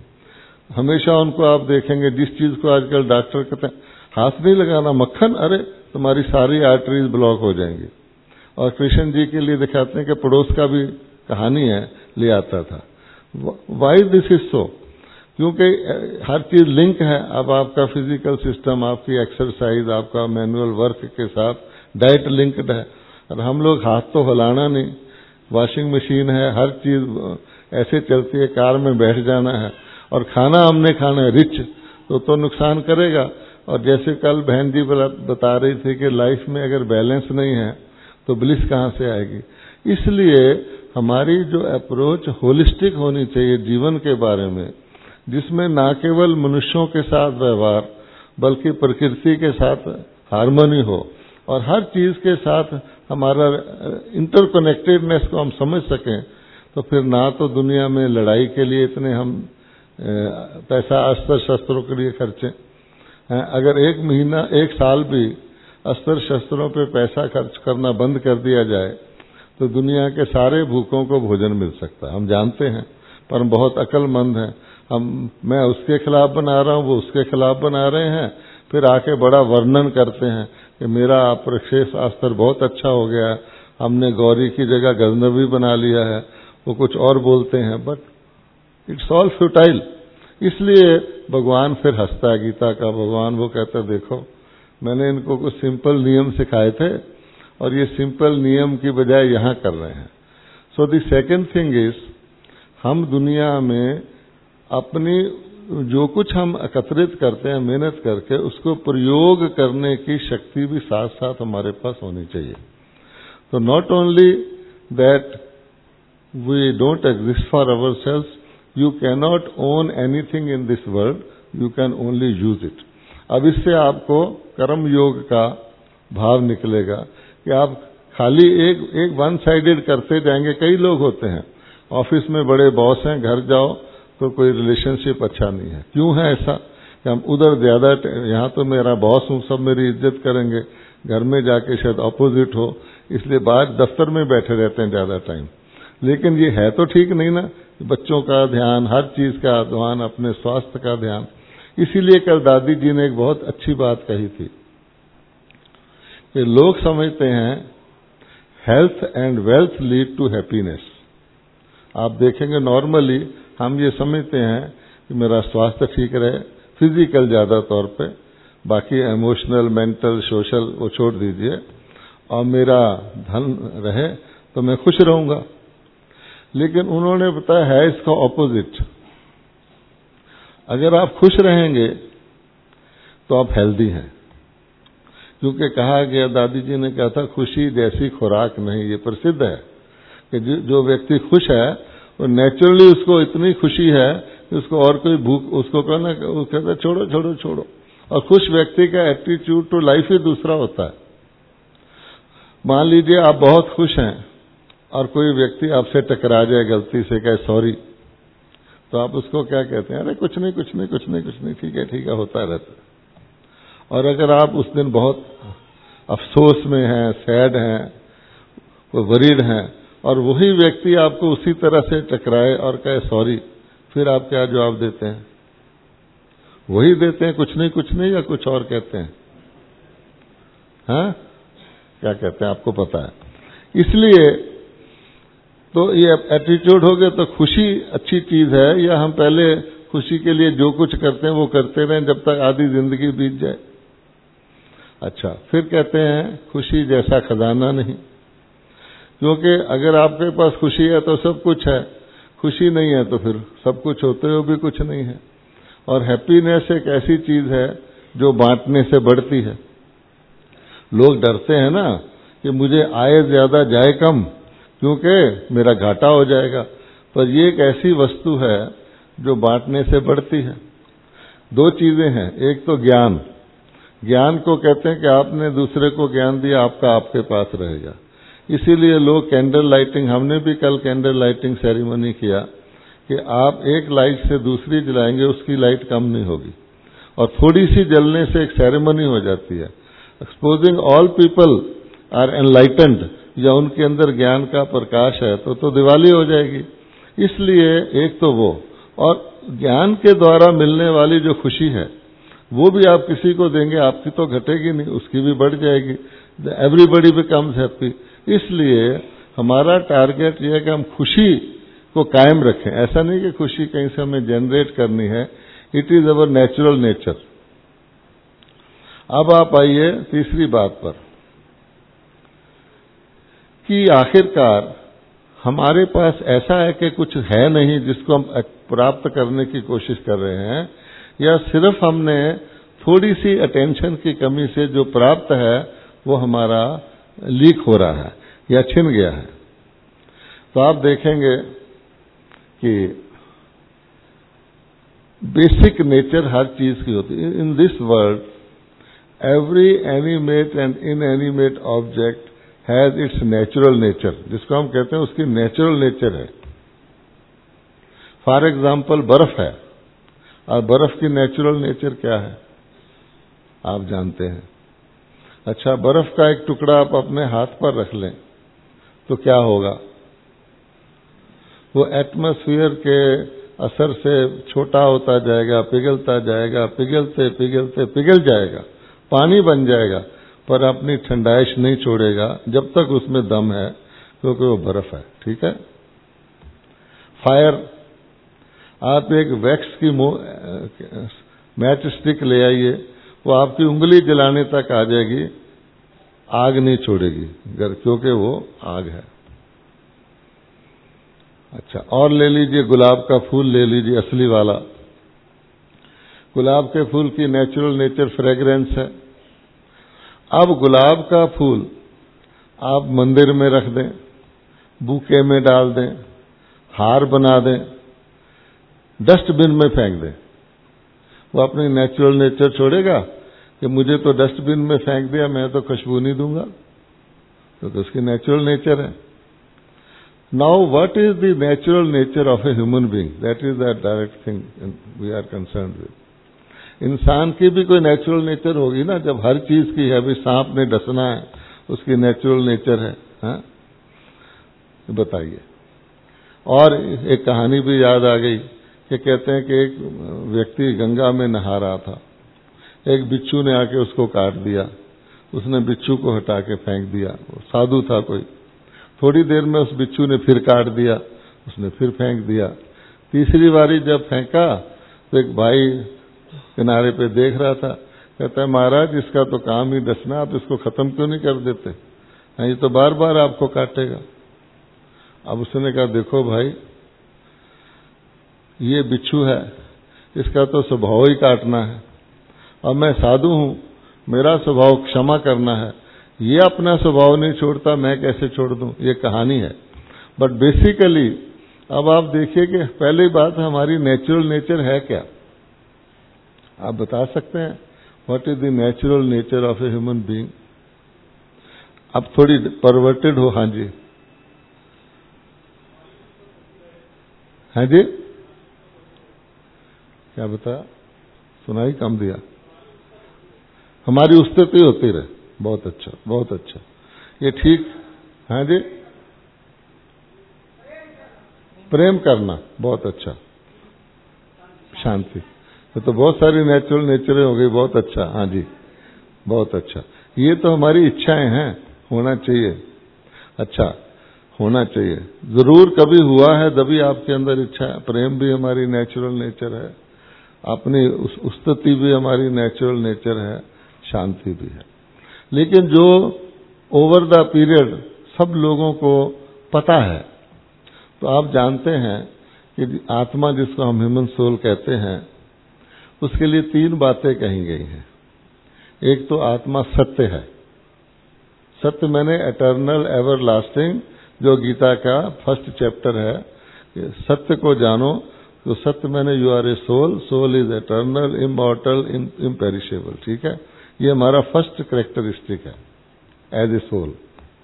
हमेशा उनको आप देखेंगे, जिस चीज को आजकल डॉक्टर कहते हैं हाथ नहीं लगाना, मक्खन, अरे तुम्हारी सारी आर्टरीज ब्लॉक हो जाएंगी। और कृष्ण जी के लिए दिखाते हैं कि पड़ोस का भी कहानी है, ले आता था। Why this is so? क्योंकि हर चीज लिंक है। अब आपका फिजिकल सिस्टम, आपकी एक्सरसाइज, आपका मैनुअल वर्क के साथ डाइट लिंक्ड है। और हम लोग हाथ तो हिलाना नहीं, वॉशिंग मशीन है, हर चीज ऐसे चलती है, कार में बैठ जाना है और खाना हमने खाना है रिच, तो तो नुकसान करेगा। और जैसे कल बहन जी बता रही थी कि लाइफ में अगर बैलेंस नहीं है तो ब्लिस कहाँ से आएगी। इसलिए हमारी जो अप्रोच होलिस्टिक होनी चाहिए जीवन के बारे में, जिसमें ना केवल मनुष्यों के साथ व्यवहार बल्कि प्रकृति के साथ हार्मनी हो और हर चीज के साथ हमारा इंटरकनेक्टेडनेस को हम समझ सकें, तो फिर ना तो दुनिया में लड़ाई के लिए इतने हम पैसा अस्त्र शस्त्रों के लिए खर्चें। अगर एक महीना एक साल भी अस्त्र शस्त्रों पे पैसा खर्च करना बंद कर दिया जाए तो दुनिया के सारे भूखों को भोजन मिल सकता है। हम जानते हैं, पर हम बहुत अक्लमंद हैं। हम मैं उसके खिलाफ बना रहा हूं, वो उसके खिलाफ बना रहे हैं, फिर आके बड़ा वर्णन करते हैं कि मेरा प्रक्षेप अस्त्र बहुत अच्छा हो गया, हमने गौरी की जगह गजनवी बना लिया है, वो कुछ और बोलते हैं, बट इट्स ऑल फ्यूटाइल। इसलिए भगवान फिर हंसता है, गीता का भगवान वो कहता है देखो मैंने इनको कुछ सिंपल नियम सिखाए थे और ये सिंपल नियम की बजाय यहां कर रहे हैं। So the second thing is, हम दुनिया में अपनी जो कुछ हम एकत्रित करते हैं मेहनत करके, उसको प्रयोग करने की शक्ति भी साथ साथ हमारे पास होनी चाहिए। तो not only that we don't exist for ourselves, you cannot own anything in this world, you can only use it. अब इससे आपको कर्म योग का भाव निकलेगा कि आप खाली एक एक वन साइडेड करते जाएंगे। कई लोग होते हैं ऑफिस में बड़े बॉस हैं, घर जाओ तो कोई रिलेशनशिप अच्छा नहीं है। क्यों है ऐसा कि हम उधर ज्यादा, यहाँ तो मेरा बॉस हूँ, सब मेरी इज्जत करेंगे, घर में जाके शायद ऑपोजिट हो, इसलिए बाहर दफ्तर में बैठे रहते हैं ज्यादा टाइम। लेकिन ये है तो ठीक नहीं ना, बच्चों का ध्यान, हर चीज का ध्यान, अपने स्वास्थ्य का ध्यान। इसीलिए कल दादी जी ने एक बहुत अच्छी बात कही थी कि लोग समझते हैं health and wealth lead to happiness. आप देखेंगे नॉर्मली हम ये समझते हैं कि मेरा स्वास्थ्य ठीक रहे, फिजिकल ज्यादा तौर पे, बाकी इमोशनल, मेंटल, सोशल वो छोड़ दीजिए, और मेरा धन रहे तो मैं खुश रहूंगा। लेकिन उन्होंने बताया है इसका ऑपोजिट। अगर आप खुश रहेंगे तो आप हेल्दी हैं, क्योंकि कहा गया, दादी जी ने कहा था, खुशी जैसी खुराक नहीं। ये प्रसिद्ध है कि जो व्यक्ति खुश है वो नेचुरली उसको इतनी खुशी है कि उसको और कोई भूख, उसको कहना, वो कहता है छोड़ो छोड़ो छोड़ो। और खुश व्यक्ति का एटीट्यूड टू लाइफ ही दूसरा होता है। मान लीजिए आप बहुत खुश हैं और कोई व्यक्ति आपसे टकरा जाए, गलती से कहे सॉरी, तो आप उसको क्या कहते हैं? अरे कुछ नहीं कुछ नहीं कुछ नहीं कुछ नहीं, ठीक है ठीक है, होता रहता है। और अगर आप उस दिन बहुत अफसोस में हैं, सैड हैं, वरीड हैं, और वही व्यक्ति आपको उसी तरह से टकराए और कहे सॉरी, फिर आप क्या जवाब देते हैं? वही देते हैं, कुछ नहीं कुछ नहीं, या कुछ और कहते हैं? हाँ, क्या कहते हैं आपको पता है। इसलिए तो ये एटीट्यूड हो गया। तो खुशी अच्छी चीज है, या हम पहले खुशी के लिए जो कुछ करते हैं वो करते रहें जब तक आधी जिंदगी बीत जाए? अच्छा, फिर कहते हैं खुशी जैसा खजाना नहीं, क्योंकि अगर आपके पास खुशी है तो सब कुछ है, खुशी नहीं है तो फिर सब कुछ होते हुए भी कुछ नहीं है। और हैप्पीनेस एक ऐसी चीज है जो बांटने से बढ़ती है। लोग डरते हैं ना कि मुझे आए ज्यादा जाए कम, क्योंकि मेरा घाटा हो जाएगा, पर ये एक ऐसी वस्तु है जो बांटने से बढ़ती है। दो चीजें हैं, एक तो ज्ञान, ज्ञान को कहते हैं कि आपने दूसरे को ज्ञान दिया, आपका आपके पास रहेगा। इसीलिए लोग कैंडल लाइटिंग, हमने भी कल कैंडल लाइटिंग सेरेमनी किया कि आप एक लाइट से दूसरी जलाएंगे, उसकी लाइट कम नहीं होगी, और थोड़ी सी जलने से एक सेरेमनी हो जाती है। Exposing all people are enlightened, या उनके अंदर ज्ञान का प्रकाश है, तो तो दिवाली हो जाएगी। इसलिए एक तो वो, और ज्ञान के द्वारा मिलने वाली जो खुशी है वो भी आप किसी को देंगे, आपकी तो घटेगी नहीं, उसकी भी बढ़ जाएगी। Everybody becomes happy. इसलिए हमारा टारगेट यह है कि हम खुशी को कायम रखें। ऐसा नहीं कि खुशी कहीं से हमें जनरेट करनी है, it is our natural nature. अब आप आइए तीसरी बात पर कि आखिरकार हमारे पास ऐसा है कि कुछ है नहीं जिसको हम प्राप्त करने की कोशिश कर रहे हैं, या सिर्फ हमने थोड़ी सी अटेंशन की कमी से जो प्राप्त है वो हमारा लीक हो रहा है या छिन गया है। तो आप देखेंगे कि बेसिक नेचर हर चीज की होती है। In this world every animate and inanimate object has its natural nature, जिसको हम कहते हैं उसकी नेचुरल नेचर है। फॉर एग्जाम्पल बर्फ है, और बर्फ की नेचुरल नेचर क्या है आप जानते हैं। अच्छा, बर्फ का एक टुकड़ा आप अपने हाथ पर रख लें तो क्या होगा? वो एटमॉस्फेयर के असर से छोटा होता जाएगा, पिघलता जाएगा, पिघलते पिघलते पिघल जाएगा, पानी बन जाएगा, पर अपनी ठंडाइश नहीं छोड़ेगा जब तक उसमें दम है, क्योंकि वो बर्फ है। ठीक है। फायर, आप एक वैक्स की मैच स्टिक ले आइए, वो आपकी उंगली जलाने तक आ जाएगी, आग नहीं छोड़ेगी, क्योंकि वो आग है। अच्छा, और ले लीजिए गुलाब का फूल ले लीजिए, असली वाला। गुलाब के फूल की नेचुरल नेचर फ्रेग्रेंस है। अब गुलाब का फूल आप मंदिर में रख दें, बुके में डाल दें, हार बना दें, डस्टबिन में फेंक दें, वो अपनी नेचुरल नेचर छोड़ेगा कि मुझे तो डस्टबिन में फेंक दिया, मैं तो खुशबू नहीं दूंगा, तो, तो उसकी नेचुरल नेचर है। Now what is the natural nature of a human being? That is the direct thing we are concerned with. इंसान की भी कोई नेचुरल नेचर होगी ना, जब हर चीज की है, अभी सांप ने डसना है, उसकी नेचुरल नेचर है, हाँ? बताइए। और एक कहानी भी याद आ गई कि कहते हैं कि एक व्यक्ति गंगा में नहा रहा था, एक बिच्छू ने आके उसको काट दिया, उसने बिच्छू को हटा के फेंक दिया, साधु था कोई। थोड़ी देर में उस बिच्छू ने फिर काट दिया, उसने फिर फेंक दिया। तीसरी बारी जब फेंका तो एक भाई किनारे पे देख रहा था, कहता है महाराज इसका तो काम ही डसना, आप इसको खत्म क्यों नहीं कर देते? ये तो बार बार आपको काटेगा। अब उसने कहा देखो भाई, ये बिच्छू है, इसका तो स्वभाव ही काटना है, और मैं साधु हूं, मेरा स्वभाव क्षमा करना है, ये अपना स्वभाव नहीं छोड़ता, मैं कैसे छोड़ दूं? ये कहानी है। बट बेसिकली अब आप देखिए कि पहली बात, हमारी नेचुरल नेचर है क्या? आप बता सकते हैं what is the natural nature of a human being? अब थोड़ी परवर्टेड हो। हाँ जी, हाँ जी, क्या बता? सुनाई कम दिया। हमारी उस्तिति होती रहे। बहुत अच्छा, बहुत अच्छा, ये ठीक। हाँ जी, प्रेम करना, बहुत अच्छा। शांति, ये तो बहुत सारी नेचुरल नेचर हो गई। बहुत अच्छा, हाँ जी, बहुत अच्छा। ये तो हमारी इच्छाएं हैं, होना चाहिए। अच्छा, होना चाहिए, जरूर कभी हुआ है तभी आपके अंदर इच्छा है। प्रेम भी हमारी नेचुरल नेचर है, अपनी उस्तिति भी हमारी नेचुरल नेचर है, शांति भी है। लेकिन जो ओवर द पीरियड सब लोगों को पता है, तो आप जानते हैं कि आत्मा, जिसको हम ह्यूमन सोल कहते हैं, उसके लिए तीन बातें कही गई हैं। एक तो आत्मा सत्य है। सत्य मैंने एटर्नल एवर लास्टिंग, जो गीता का फर्स्ट चैप्टर है, सत्य को जानो। तो सत्य मैंने you are a soul, soul is eternal, immortal, imperishable. ठीक है, ये हमारा फर्स्ट कैरेक्टरिस्टिक है एज ए सोल।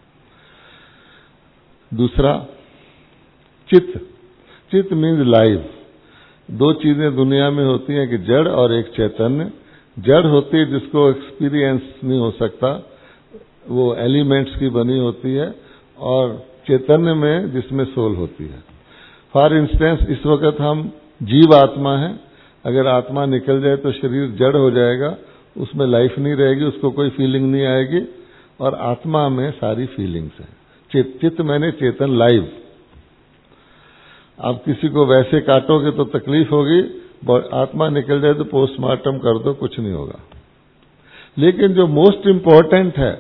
दूसरा चित्त। चित्त मीन्स लाइव। दो चीजें दुनिया में होती हैं कि जड़ और एक चैतन्य। जड़ होती है जिसको एक्सपीरियंस नहीं हो सकता, वो एलिमेंट्स की बनी होती है, और चैतन्य में जिसमें सोल होती है। फॉर इंस्टेंस, इस वक्त हम जीव आत्मा है, अगर आत्मा निकल जाए तो शरीर जड़ हो जाएगा, उसमें लाइफ नहीं रहेगी, उसको कोई फीलिंग नहीं आएगी, और आत्मा में सारी फीलिंग्स हैं। चित, चित्त मैंने चेतन, लाइव। आप किसी को वैसे काटोगे तो तकलीफ होगी, आत्मा निकल जाए तो पोस्टमार्टम कर दो, कुछ नहीं होगा। लेकिन जो मोस्ट इंपॉर्टेंट है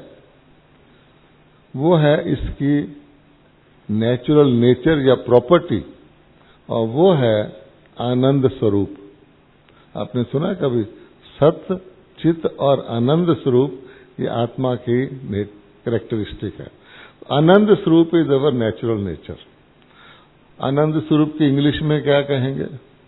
वो है इसकी नेचुरल नेचर या प्रॉपर्टी, और वो है आनंद स्वरूप। आपने सुना कभी? सत्य, चित्त और आनंद स्वरूप, ये आत्मा की कैरेक्टरिस्टिक है। आनंद स्वरूप इज अवर नेचुरल नेचर। आनंद स्वरूप की इंग्लिश में क्या कहेंगे?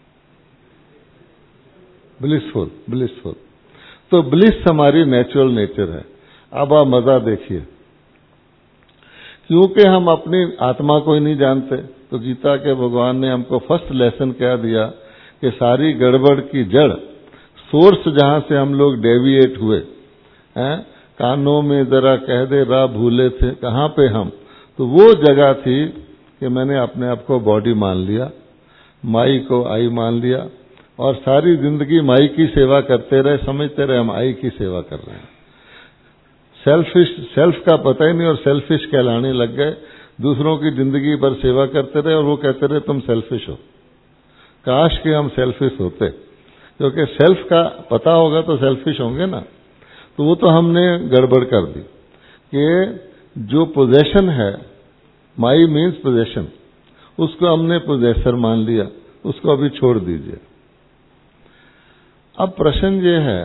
Blissful, blissful. तो ब्लिस हमारी नेचुरल नेचर है। अब आप मजा देखिए, क्योंकि हम अपनी आत्मा को ही नहीं जानते, तो गीता के भगवान ने हमको फर्स्ट लेसन क्या दिया कि सारी गड़बड़ की जड़, सोर्स जहां से हम लोग डेविएट हुए हैं, कानों में जरा कह दे राह भूले थे कहां पे हम, तो वो जगह थी कि मैंने अपने आप को बॉडी मान लिया, माई को आई मान लिया, और सारी जिंदगी माई की सेवा करते रहे, समझते रहे हम आई की सेवा कर रहे हैं। सेल्फिश, सेल्फ का पता ही नहीं, और सेल्फिश कहलाने लग गए। दूसरों की जिंदगी भर सेवा करते रहे और वो कहते रहे तुम सेल्फिश हो। काश कि हम सेल्फिश होते, क्योंकि सेल्फ का पता होगा तो सेल्फिश होंगे ना। तो वो तो हमने गड़बड़ कर दी कि जो पोजेशन है, माई मीन्स पोजेशन, उसको हमने पोजेसर मान लिया, उसको अभी छोड़ दीजिए। अब प्रश्न ये है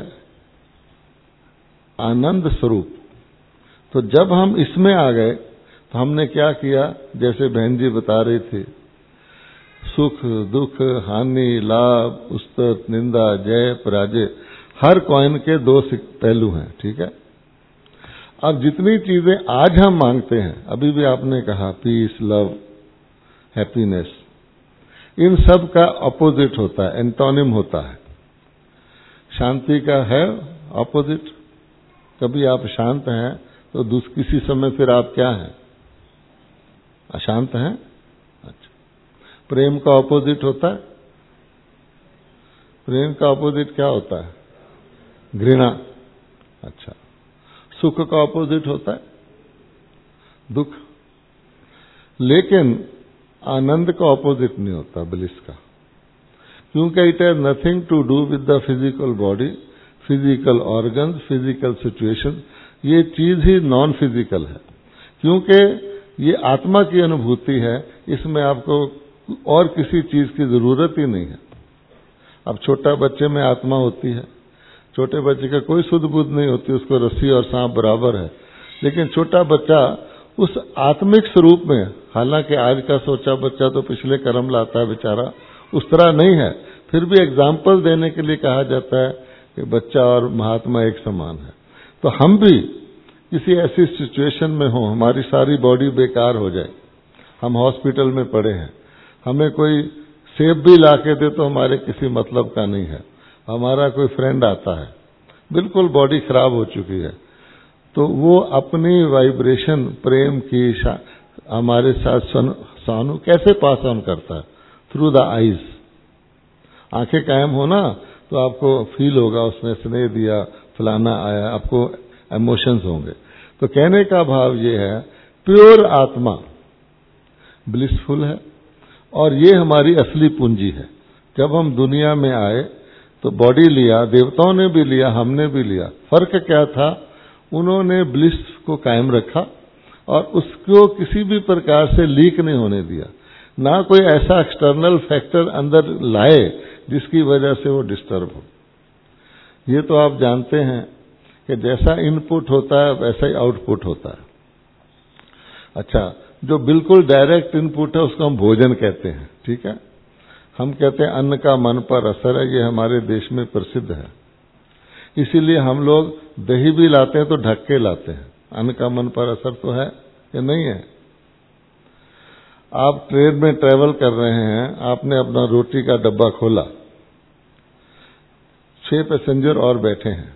आनंद स्वरूप। तो जब हम इसमें आ गए तो हमने क्या किया, जैसे बहन जी बता रही थी, सुख दुख, हानि, लाभ, उस्तत, निंदा, जय, पराजय, हर कॉइन के दो पहलू हैं। ठीक है। अब जितनी चीजें आज हम मांगते हैं, अभी भी आपने कहा पीस, लव, हैप्पीनेस, इन सब का अपोजिट होता है, एंटोनिम होता है। शांति का है अपोजिट। कभी आप शांत हैं तो किसी समय फिर आप क्या हैं? अशांत हैं। अच्छा, प्रेम का अपोजिट होता है। प्रेम का अपोजिट क्या होता है? घृणा। अच्छा, सुख का अपोजिट होता है दुख। लेकिन आनंद का अपोजिट नहीं होता, ब्लिस का, क्योंकि it has nothing to do with the physical body, physical organs, physical situation. ये चीज ही नॉन फिजिकल है, क्योंकि ये आत्मा की अनुभूति है, इसमें आपको और किसी चीज की जरूरत ही नहीं है। अब छोटा बच्चे में आत्मा होती है, छोटे बच्चे का कोई सुध बुध नहीं होती, उसको रस्सी और सांप बराबर है, लेकिन छोटा बच्चा उस आत्मिक स्वरूप में, हालांकि आज का सोचा बच्चा तो पिछले कर्म लाता है बेचारा, उस तरह नहीं है, फिर भी एग्जाम्पल देने के लिए कहा जाता है कि बच्चा और महात्मा एक समान है। तो हम भी किसी ऐसी सिचुएशन में हो, हमारी सारी बॉडी बेकार हो जाए, हम हॉस्पिटल में पड़े हैं, हमें कोई सेब भी ला के दे तो हमारे किसी मतलब का नहीं है, हमारा कोई फ्रेंड आता है, बिल्कुल बॉडी खराब हो चुकी है, तो वो अपनी वाइब्रेशन प्रेम की हमारे साथ सानू कैसे पास ऑन करता है? Through the eyes. आंखें कायम हो ना तो आपको फील होगा उसने स्नेह दिया, फलाना आया, आपको इमोशंस होंगे। तो कहने का भाव ये है, प्योर आत्मा ब्लिसफुल है और ये हमारी असली पूंजी है। जब हम दुनिया में आए तो बॉडी लिया, देवताओं ने भी लिया, हमने भी लिया। फर्क क्या था? उन्होंने ब्लिस को कायम रखा और उसको किसी भी प्रकार से लीक नहीं होने दिया, ना कोई ऐसा एक्सटर्नल फैक्टर अंदर लाए जिसकी वजह से वो डिस्टर्ब हो। ये तो आप जानते हैं कि जैसा इनपुट होता है वैसा ही आउटपुट होता है। अच्छा, जो बिल्कुल डायरेक्ट इनपुट है उसको हम भोजन कहते हैं, ठीक है। हम कहते हैं अन्न का मन पर असर है, ये हमारे देश में प्रसिद्ध है। इसीलिए हम लोग दही भी लाते हैं तो ढक के लाते हैं। अन्न का मन पर असर तो है या नहीं है? आप ट्रेन में ट्रेवल कर रहे हैं, आपने अपना रोटी का डब्बा खोला, छह पैसेंजर और बैठे हैं।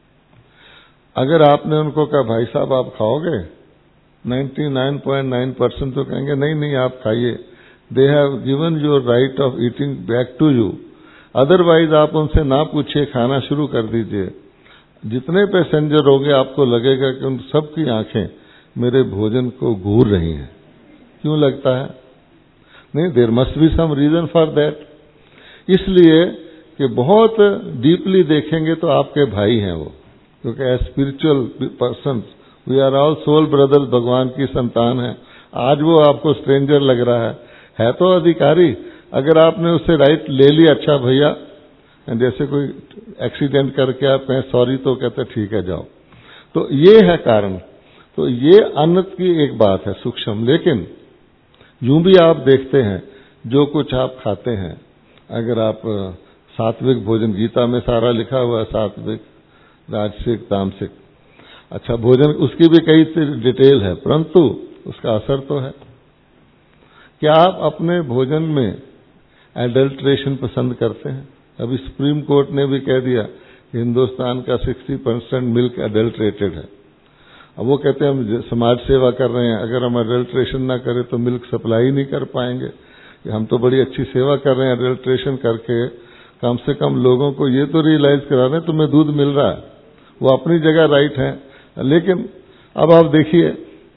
अगर आपने उनको कहा भाई साहब आप खाओगे, निन्यानवे पॉइंट नौ परसेंट तो कहेंगे नहीं नहीं आप खाइए। They have given your right of eating back to you. Otherwise आप उनसे ना पूछिए, खाना शुरू कर दीजिए। जितने पैसेंजर होंगे आपको लगेगा कि उन सबकी आंखें मेरे भोजन को घूर रही हैं। क्यों लगता है? नहीं, there must be some reason for that. इसलिए कि बहुत डीपली देखेंगे तो आपके भाई हैं वो, क्योंकि as spiritual person we are all soul brothers, भगवान की संतान है। आज वो आपको स्ट्रेंजर लग रहा है, है तो अधिकारी। अगर आपने उससे राइट ले लिया, अच्छा भैया, जैसे कोई एक्सीडेंट करके आप कहें सॉरी तो कहते ठीक है जाओ। तो ये है कारण। तो ये अन्न की एक बात है सूक्ष्म, लेकिन यूं भी आप देखते हैं जो कुछ आप खाते हैं, अगर आप सात्विक भोजन, गीता में सारा लिखा हुआ है, सात्विक राजसिक तामसिक, अच्छा भोजन, उसकी भी कई डिटेल है, परंतु उसका असर तो है। क्या आप अपने भोजन में एडल्ट्रेशन पसंद करते हैं? अभी सुप्रीम कोर्ट ने भी कह दिया कि हिंदुस्तान का साठ परसेंट मिल्क एडल्ट्रेटेड है। अब वो कहते हैं हम समाज सेवा कर रहे हैं, अगर हम एडल्ट्रेशन ना करें तो मिल्क सप्लाई नहीं कर पाएंगे। हम तो बड़ी अच्छी सेवा कर रहे हैं एडल्ट्रेशन करके, कम से कम लोगों को ये तो रियलाइज करा रहे हैं तुम्हें दूध मिल रहा है। वो अपनी जगह राइट है, लेकिन अब आप देखिए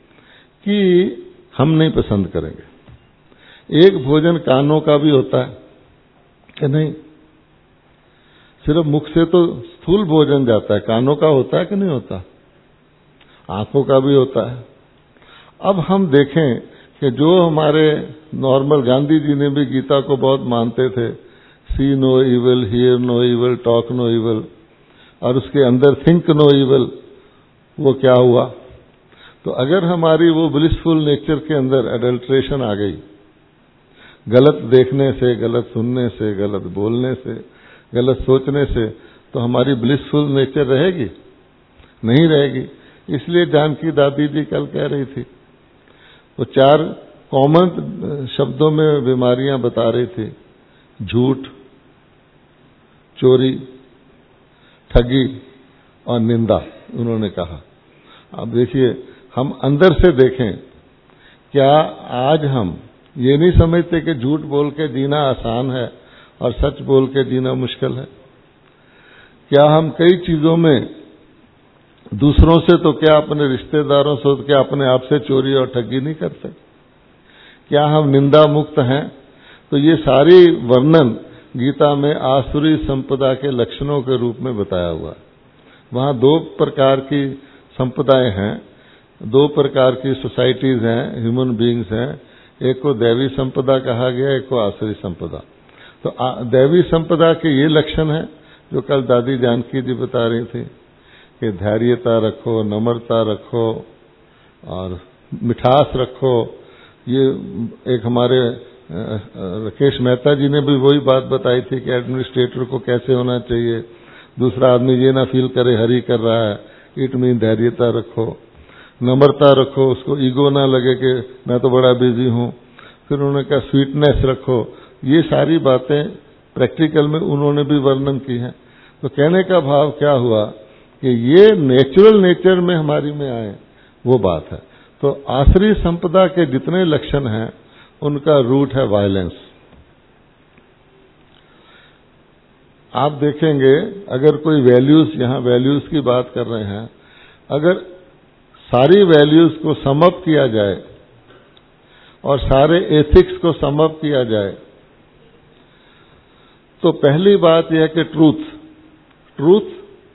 कि हम नहीं पसंद करेंगे। एक भोजन कानों का भी होता है कि नहीं? सिर्फ मुख से तो स्थूल भोजन जाता है, कानों का होता है कि नहीं होता? आंखों का भी होता है। अब हम देखें कि जो हमारे नॉर्मल, गांधी जी ने भी गीता को बहुत मानते थे, see no evil, hear no evil, talk no evil, और उसके अंदर थिंक नो इविल, वो क्या हुआ? तो अगर हमारी वो ब्लिसफुल नेचर के अंदर एडल्ट्रेशन आ गई, गलत देखने से, गलत सुनने से, गलत बोलने से, गलत सोचने से, तो हमारी ब्लिसफुल नेचर रहेगी? नहीं रहेगी। इसलिए जानकी दादी जी कल कह रही थी, वो चार कॉमन शब्दों में बीमारियां बता रही थी, झूठ, चोरी, ठगी और निंदा, उन्होंने कहा। अब देखिए, हम अंदर से देखें, क्या आज हम ये नहीं समझते कि झूठ बोल के जीना आसान है और सच बोल के जीना मुश्किल है? क्या हम कई चीजों में दूसरों से तो क्या, अपने रिश्तेदारों से तो क्या, अपने आप से चोरी और ठगी नहीं करते? क्या हम निंदा मुक्त हैं? तो ये सारी वर्णन गीता में आसुरी संपदा के लक्षणों के रूप में बताया हुआ है। वहां दो प्रकार की संपदाएं हैं, दो प्रकार की सोसाइटीज हैं, ह्यूमन बीइंग्स हैं। एक को दैवी संपदा कहा गया, एक को आसुरी संपदा। तो दैवी संपदा के ये लक्षण हैं जो कल दादी जानकी जी बता रही थी कि धैर्यता रखो, नम्रता रखो और मिठास रखो। ये एक हमारे राकेश मेहता जी ने भी वही बात बताई थी कि एडमिनिस्ट्रेटर को कैसे होना चाहिए, दूसरा आदमी ये ना फील करे हरी कर रहा है, इट मीन धैर्यता रखो, नम्रता रखो, उसको ईगो ना लगे कि मैं तो बड़ा बिजी हूं। फिर उन्होंने कहा स्वीटनेस रखो। ये सारी बातें प्रैक्टिकल में उन्होंने भी वर्णन की हैं। तो कहने का भाव क्या हुआ कि ये नेचुरल नेचर में हमारी में आए, वो बात है। तो आसुरी संपदा के जितने लक्षण हैं उनका रूट है वायलेंस। आप देखेंगे अगर कोई वैल्यूज, यहां वैल्यूज की बात कर रहे हैं, अगर सारी वैल्यूज को सम अप किया जाए और सारे एथिक्स को सम अप किया जाए तो पहली बात यह है कि ट्रूथ ट्रूथ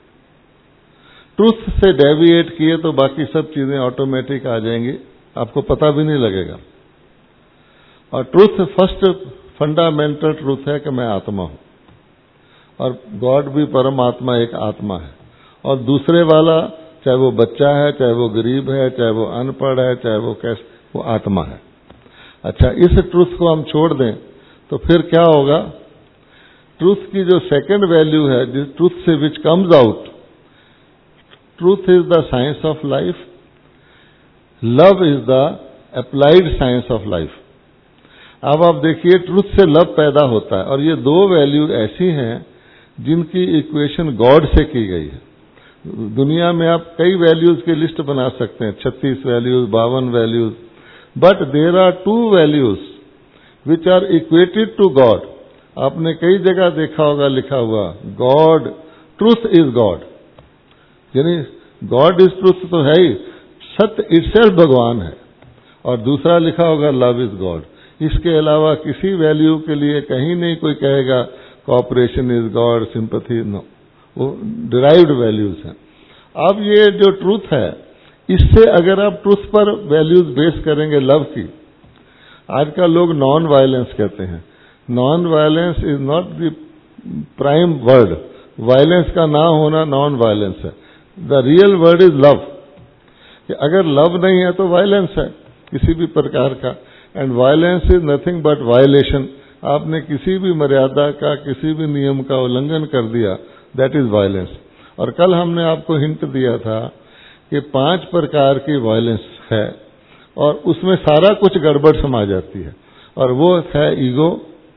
ट्रूथ से डेविएट किए तो बाकी सब चीजें ऑटोमेटिक आ जाएंगी, आपको पता भी नहीं लगेगा। और ट्रूथ फर्स्ट फंडामेंटल ट्रूथ है कि मैं आत्मा हूं और गॉड भी परमात्मा एक आत्मा है। और दूसरे वाला चाहे वो बच्चा है, चाहे वो गरीब है, चाहे वो अनपढ़ है, चाहे वो कैसे, वो आत्मा है। अच्छा, इस ट्रूथ को हम छोड़ दें तो फिर क्या होगा? ट्रूथ की जो सेकंड वैल्यू है, जिस ट्रूथ से which comes out, truth is the science of life, love is the applied science of life. अब आप देखिए ट्रूथ से लव पैदा होता है और ये दो वैल्यू ऐसी हैं जिनकी इक्वेशन गॉड से की गई है। दुनिया में आप कई वैल्यूज की लिस्ट बना सकते हैं, छत्तीस वैल्यूज, बावन values, but there are two values which are equated to God. आपने कई जगह देखा होगा लिखा हुआ गॉड, ट्रूथ इज गॉड, यानी गॉड इज ट्रूथ तो है ही, सत्य इटसेल्फ भगवान है। और दूसरा लिखा होगा लव इज गॉड। इसके अलावा किसी वैल्यू के लिए कहीं नहीं कोई कहेगा cooperation is God, sympathy, no, वो डिराइव्ड वैल्यूज हैं। अब ये जो ट्रूथ है, इससे अगर आप ट्रूथ पर वैल्यूज बेस करेंगे लव की, आजकल लोग नॉन वायलेंस कहते हैं। Non violence is not the prime word, violence का ना होना नॉन वायलेंस है। The real word is love. कि अगर लव नहीं है तो वायलेंस है किसी भी प्रकार का, and violence is nothing but violation. आपने किसी भी मर्यादा का, किसी भी नियम का उल्लंघन कर दिया, दैट इज वायलेंस। और कल हमने आपको हिंट दिया था कि पांच प्रकार की वायलेंस है और उसमें सारा कुछ गड़बड़ समा जाती है, और वो है ego,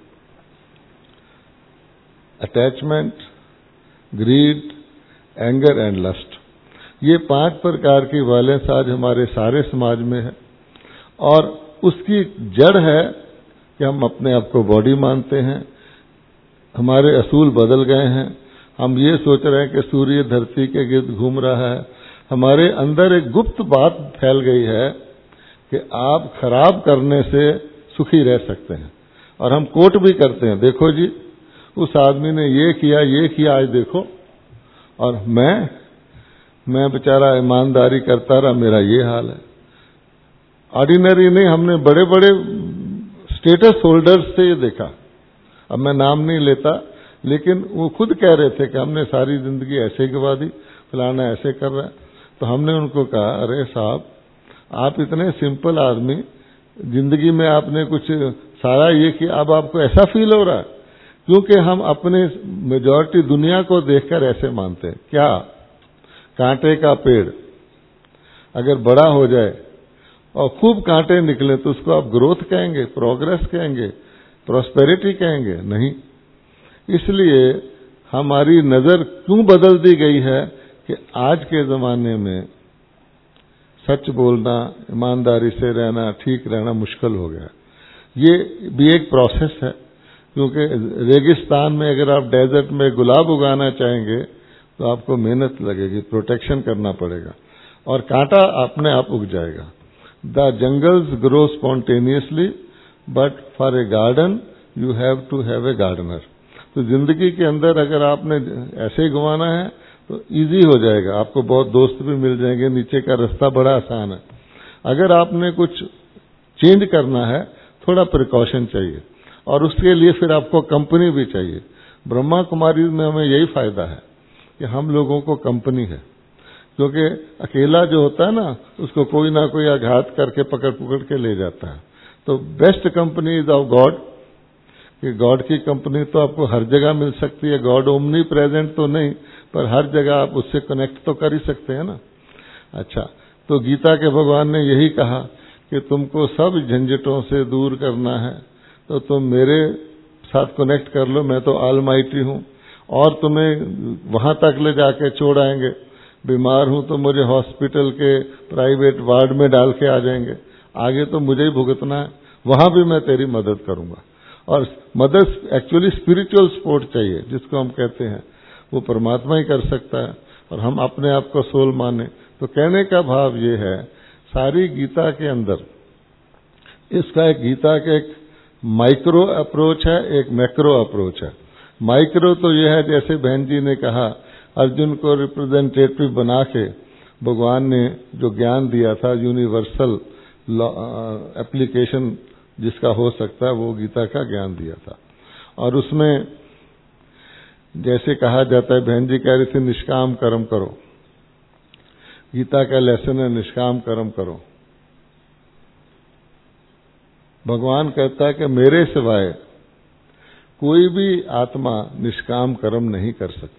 attachment, greed, anger and lust. ये पांच प्रकार की वायलेंस आज हमारे सारे समाज में है और उसकी जड़ है कि हम अपने आप को बॉडी मानते हैं, हमारे असूल बदल गए हैं, हम ये सोच रहे हैं कि सूर्य धरती के गिर्द घूम रहा है। हमारे अंदर एक गुप्त बात फैल गई है कि आप खराब करने से सुखी रह सकते हैं, और हम कोट भी करते हैं, देखो जी उस आदमी ने ये किया ये किया आज देखो, और मैं मैं बेचारा ईमानदारी करता रहा, मेरा ये हाल है। ऑर्डिनरी नहीं, हमने बड़े बड़े स्टेटस होल्डर्स से ये देखा, अब मैं नाम नहीं लेता, लेकिन वो खुद कह रहे थे कि हमने सारी जिंदगी ऐसे गवा दी, फलाना ऐसे कर रहा है। तो हमने उनको कहा, अरे साहब आप इतने सिंपल आदमी, जिंदगी में आपने कुछ सारा ये किया, अब आपको ऐसा फील हो रहा है? क्योंकि हम अपने मेजॉरिटी दुनिया को देखकर ऐसे मानते हैं। क्या कांटे का पेड़ अगर बड़ा हो जाए और खूब कांटे निकले तो उसको आप ग्रोथ कहेंगे, प्रोग्रेस कहेंगे, प्रॉस्पेरिटी कहेंगे? नहीं। इसलिए हमारी नजर क्यों बदल दी गई है कि आज के जमाने में सच बोलना, ईमानदारी से रहना, ठीक रहना मुश्किल हो गया। ये भी एक प्रोसेस है, क्योंकि रेगिस्तान में अगर आप डेजर्ट में गुलाब उगाना चाहेंगे तो आपको मेहनत लगेगी, प्रोटेक्शन करना पड़ेगा, और कांटा अपने आप उग जाएगा। The jungles grow spontaneously, but for a garden you have to have a gardener. तो जिंदगी के अंदर अगर आपने ऐसे ही घुमाना है तो इजी हो जाएगा, आपको बहुत दोस्त भी मिल जाएंगे, नीचे का रास्ता बड़ा आसान है। अगर आपने कुछ चेंज करना है, थोड़ा प्रिकॉशन चाहिए, और उसके लिए फिर आपको कंपनी भी चाहिए। ब्रह्मा कुमारी में हमें यही फायदा है कि हम लोगों को कंपनी है, क्योंकि अकेला जो होता है ना, उसको कोई ना कोई आघात करके पकड़ पकड़ के ले जाता है। तो best company is of God, कि गॉड की कंपनी तो आपको हर जगह मिल सकती है। गॉड ओमनी प्रेजेंट तो नहीं, पर हर जगह आप उससे कनेक्ट तो कर ही सकते हैं ना। अच्छा, तो गीता के भगवान ने यही कहा कि तुमको सब झंझटों से दूर करना है तो तुम मेरे साथ कनेक्ट कर लो, मैं तो ऑलमाइटी हूं, और तुम्हें वहां तक ले जाके छोड़ आएंगे। बीमार हूं तो मुझे हॉस्पिटल के प्राइवेट वार्ड में डाल के आ जाएंगे, आगे तो मुझे ही भुगतना है, वहां भी मैं तेरी मदद करूंगा। और मदद एक्चुअली स्पिरिचुअल सपोर्ट चाहिए, जिसको हम कहते हैं, वो परमात्मा ही कर सकता है, और हम अपने आप को सोल माने। तो कहने का भाव ये है, सारी गीता के अंदर इसका एक गीता के एक माइक्रो अप्रोच है, एक मैक्रो अप्रोच है। माइक्रो तो यह है, जैसे बहन जी ने कहा, अर्जुन को रिप्रेजेंटेटिव बना के भगवान ने जो ज्ञान दिया था, यूनिवर्सल एप्लीकेशन जिसका हो सकता है, वो गीता का ज्ञान दिया था। और उसमें जैसे कहा जाता है, बहन जी कह रही थी निष्काम कर्म करो, गीता का लेसन है निष्काम कर्म करो। भगवान कहता है कि मेरे सिवाय कोई भी आत्मा निष्काम कर्म नहीं कर सकती।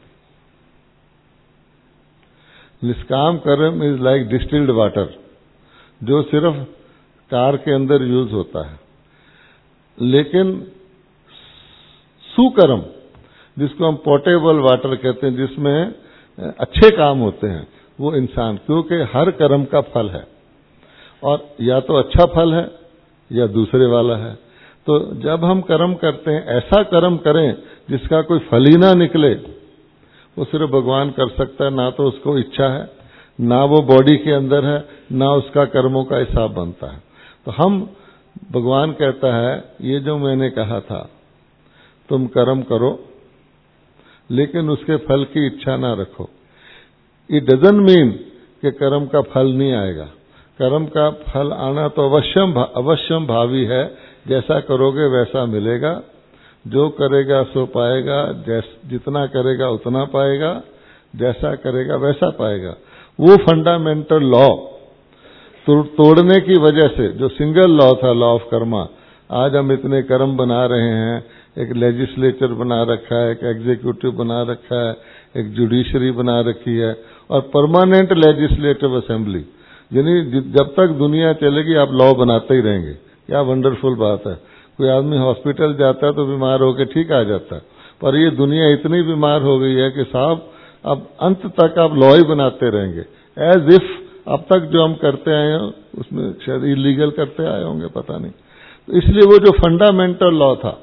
निष्काम कर्म इज लाइक डिस्टिल्ड वाटर, जो सिर्फ कार के अंदर यूज होता है। लेकिन सुकर्म, जिसको हम पोर्टेबल वाटर कहते हैं, जिसमें अच्छे काम होते हैं, वो इंसान, क्योंकि हर कर्म का फल है, और या तो अच्छा फल है या दूसरे वाला है। तो जब हम कर्म करते हैं, ऐसा कर्म करें जिसका कोई फल ही ना निकले, वो सिर्फ भगवान कर सकता है। ना तो उसको इच्छा है, ना वो बॉडी के अंदर है, ना उसका कर्मों का हिसाब बनता है। तो हम, भगवान कहता है, ये जो मैंने कहा था, तुम कर्म करो लेकिन उसके फल की इच्छा ना रखो। इट डजंट मीन कि कर्म का फल नहीं आएगा। कर्म का फल आना तो अवश्यम अवश्यम भावी है, जैसा करोगे वैसा मिलेगा, जो करेगा सो पाएगा, जितना करेगा उतना पाएगा, जैसा करेगा वैसा पाएगा। वो फंडामेंटल लॉ तोड़ने की वजह से, जो सिंगल लॉ था, लॉ ऑफ कर्मा, आज हम इतने कर्म बना रहे हैं। एक लेजिस्लेचर बना रखा है, एक एग्जीक्यूटिव बना रखा है, एक जुडिशरी बना रखी है, और परमानेंट लेजिस्लेटिव असेंबली, यानी जब तक दुनिया चलेगी आप लॉ बनाते ही रहेंगे। क्या वंडरफुल बात है। कोई आदमी हॉस्पिटल जाता है तो बीमार होकर ठीक आ जाता है, पर ये दुनिया इतनी बीमार हो गई है कि साहब अब अंत तक आप लॉ ही बनाते रहेंगे, एज इफ अब तक जो हम करते आए हैं उसमें शायद इलीगल करते आए होंगे, पता नहीं। तो इसलिए वो जो फंडामेंटल लॉ था,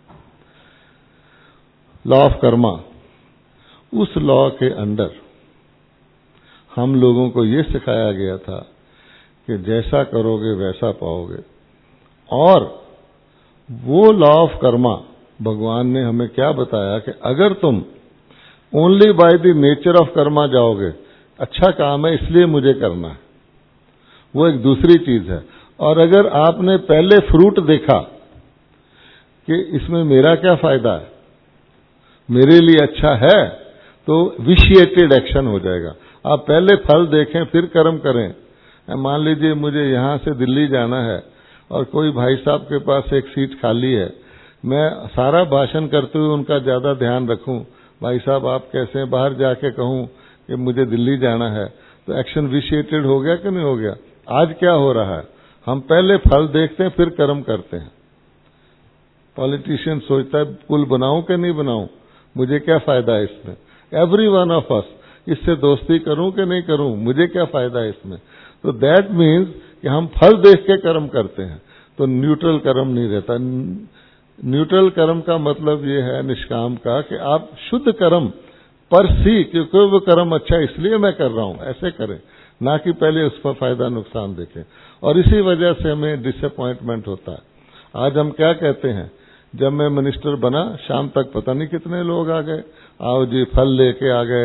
लॉ ऑफ कर्मा, उस लॉ के अंदर हम लोगों को ये सिखाया गया था कि जैसा करोगे वैसा पाओगे। और वो लॉ ऑफ कर्मा, भगवान ने हमें क्या बताया कि अगर तुम only by the nature of karma जाओगे, अच्छा काम है इसलिए मुझे करना है, वो एक दूसरी चीज है। और अगर आपने पहले फ्रूट देखा कि इसमें मेरा क्या फायदा है, मेरे लिए अच्छा है, तो विशिएटेड एक्शन हो जाएगा। आप पहले फल देखें फिर कर्म करें। मान लीजिए मुझे यहां से दिल्ली जाना है और कोई भाई साहब के पास एक सीट खाली है, मैं सारा भाषण करते हुए उनका ज्यादा ध्यान रखूं, भाई साहब आप कैसे हैं, बाहर जाके कहूं कि मुझे दिल्ली जाना है, तो एक्शन विशिएटेड हो गया कि नहीं हो गया। आज क्या हो रहा है, हम पहले फल देखते हैं फिर कर्म करते हैं। पॉलिटिशियन सोचता है पुल बनाऊं कि नहीं बनाऊं, मुझे क्या फायदा है इसमें। एवरी वन ऑफ अस, इससे दोस्ती करूं कि नहीं करूं, मुझे क्या फायदा है इसमें। तो दैट मीन्स कि हम फल देख के कर्म करते हैं, तो न्यूट्रल कर्म नहीं रहता। न्यूट्रल कर्म का मतलब ये है निष्काम का, कि आप शुद्ध कर्म पर सी, क्योंकि वो कर्म अच्छा इसलिए मैं कर रहा हूं, ऐसे करें, ना कि पहले उस पर फायदा नुकसान देखें। और इसी वजह से हमें डिसअपॉइंटमेंट होता है। आज हम क्या कहते हैं, जब मैं मिनिस्टर बना शाम तक पता नहीं कितने लोग आ गए, आओ जी फल लेके आ गए,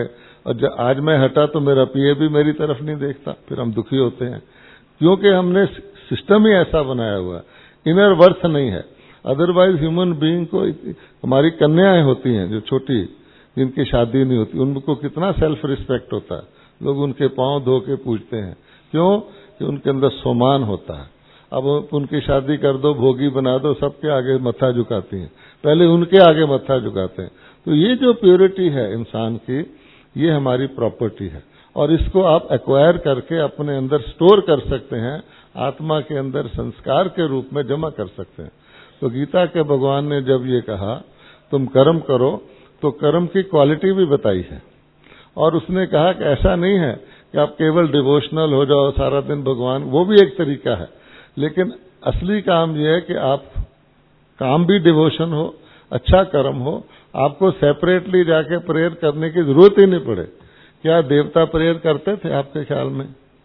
और जब आज मैं हटा तो मेरा पीए भी मेरी तरफ नहीं देखता, फिर हम दुखी होते हैं, क्योंकि हमने सिस्टम ही ऐसा बनाया हुआ है, इनर वर्थ नहीं है। अदरवाइज ह्यूमन बीइंग को, हमारी कन्याएं होती हैं जो छोटी, जिनकी शादी नहीं होती, उनको कितना सेल्फ रिस्पेक्ट होता है, लोग उनके पांव धो के पूजते हैं, क्यों कि उनके अंदर सम्मान होता है। अब उनकी शादी कर दो, भोगी बना दो, सबके आगे मत्था झुकाती हैं, पहले उनके आगे मत्था झुकाते हैं। तो ये जो प्योरिटी है इंसान की, ये हमारी प्रॉपर्टी है, और इसको आप एक्वायर करके अपने अंदर स्टोर कर सकते हैं, आत्मा के अंदर संस्कार के रूप में जमा कर सकते हैं। तो गीता के भगवान ने जब ये कहा तुम कर्म करो, तो कर्म की क्वालिटी भी बताई है, और उसने कहा कि ऐसा नहीं है कि आप केवल डिवोशनल हो जाओ सारा दिन भगवान, वो भी एक तरीका है, लेकिन असली काम ये है कि आप काम भी डिवोशन हो, अच्छा कर्म हो, आपको सेपरेटली जाके प्रेयर करने की जरूरत ही नहीं पड़े। क्या देवता प्रेयर करते थे आपके ख्याल में?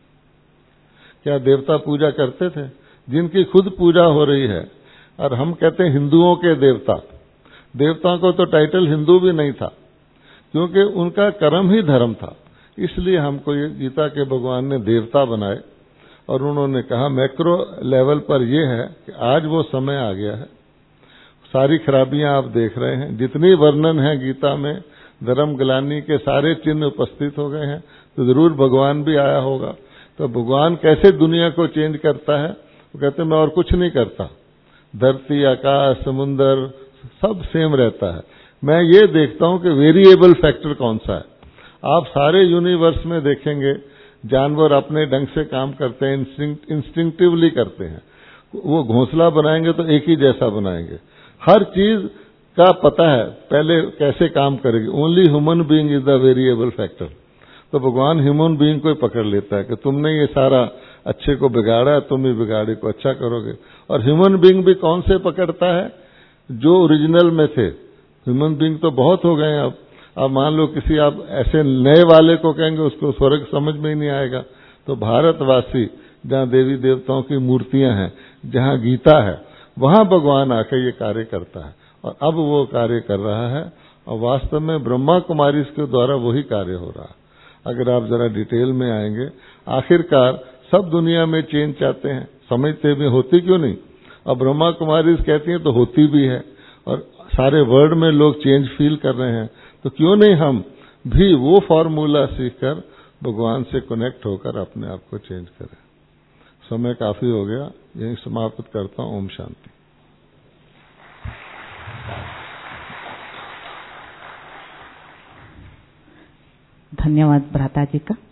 क्या देवता पूजा करते थे? जिनकी खुद पूजा हो रही है, और हम कहते हैं हिंदुओं के देवता। देवताओं को तो टाइटल हिंदू भी नहीं था, क्योंकि उनका कर्म ही धर्म था। इसलिए हमको ये गीता के भगवान ने देवता बनाए, और उन्होंने कहा मैक्रो लेवल पर ये है कि आज वो समय आ गया है, सारी खराबियां आप देख रहे हैं, जितनी वर्णन है गीता में, धर्म ग्लानि के सारे चिन्ह उपस्थित हो गए हैं, तो जरूर भगवान भी आया होगा। तो भगवान कैसे दुनिया को चेंज करता है? वो कहते हैं मैं और कुछ नहीं करता, धरती, आकाश, समुन्दर सब सेम रहता है, मैं ये देखता हूं कि वेरिएबल फैक्टर कौन सा है। आप सारे यूनिवर्स में देखेंगे जानवर अपने ढंग से काम करते हैं, इंस्टिंक्ट इंस्टिंक्टिवली करते हैं। वो घोंसला बनाएंगे तो एक ही जैसा बनाएंगे, हर चीज का पता है पहले कैसे काम करेगी। Only human being is the variable factor. तो भगवान ह्यूमन बीइंग को ही पकड़ लेता है कि तुमने ये सारा अच्छे को बिगाड़ा, तुम ही बिगाड़े को अच्छा करोगे। और ह्यूमन बीइंग भी कौन से पकड़ता है? जो ओरिजिनल में थे। ह्यूमन बीइंग तो बहुत हो गए हैं अब। अब मान लो किसी आप ऐसे नए वाले को कहेंगे, उसको स्वर्ग समझ में ही नहीं आएगा। तो भारतवासी जहाँ देवी देवताओं की मूर्तियां हैं, जहाँ गीता है, वहां भगवान आके ये कार्य करता है, और अब वो कार्य कर रहा है, और वास्तव में ब्रह्मा कुमारी के द्वारा वही कार्य हो रहा है। अगर आप जरा डिटेल में आएंगे, आखिरकार सब दुनिया में चेंज चाहते हैं, समझते भी होती क्यों नहीं। अब ब्रह्मा कुमारी कहती हैं तो होती भी है, और सारे वर्ल्ड में लोग चेंज फील कर रहे हैं, तो क्यों नहीं हम भी वो फॉर्मूला सीखकर भगवान से कनेक्ट होकर अपने आप को चेंज करें। समय काफी हो गया, यही समाप्त करता हूं। ओम शांति। धन्यवाद भ्राता जी का।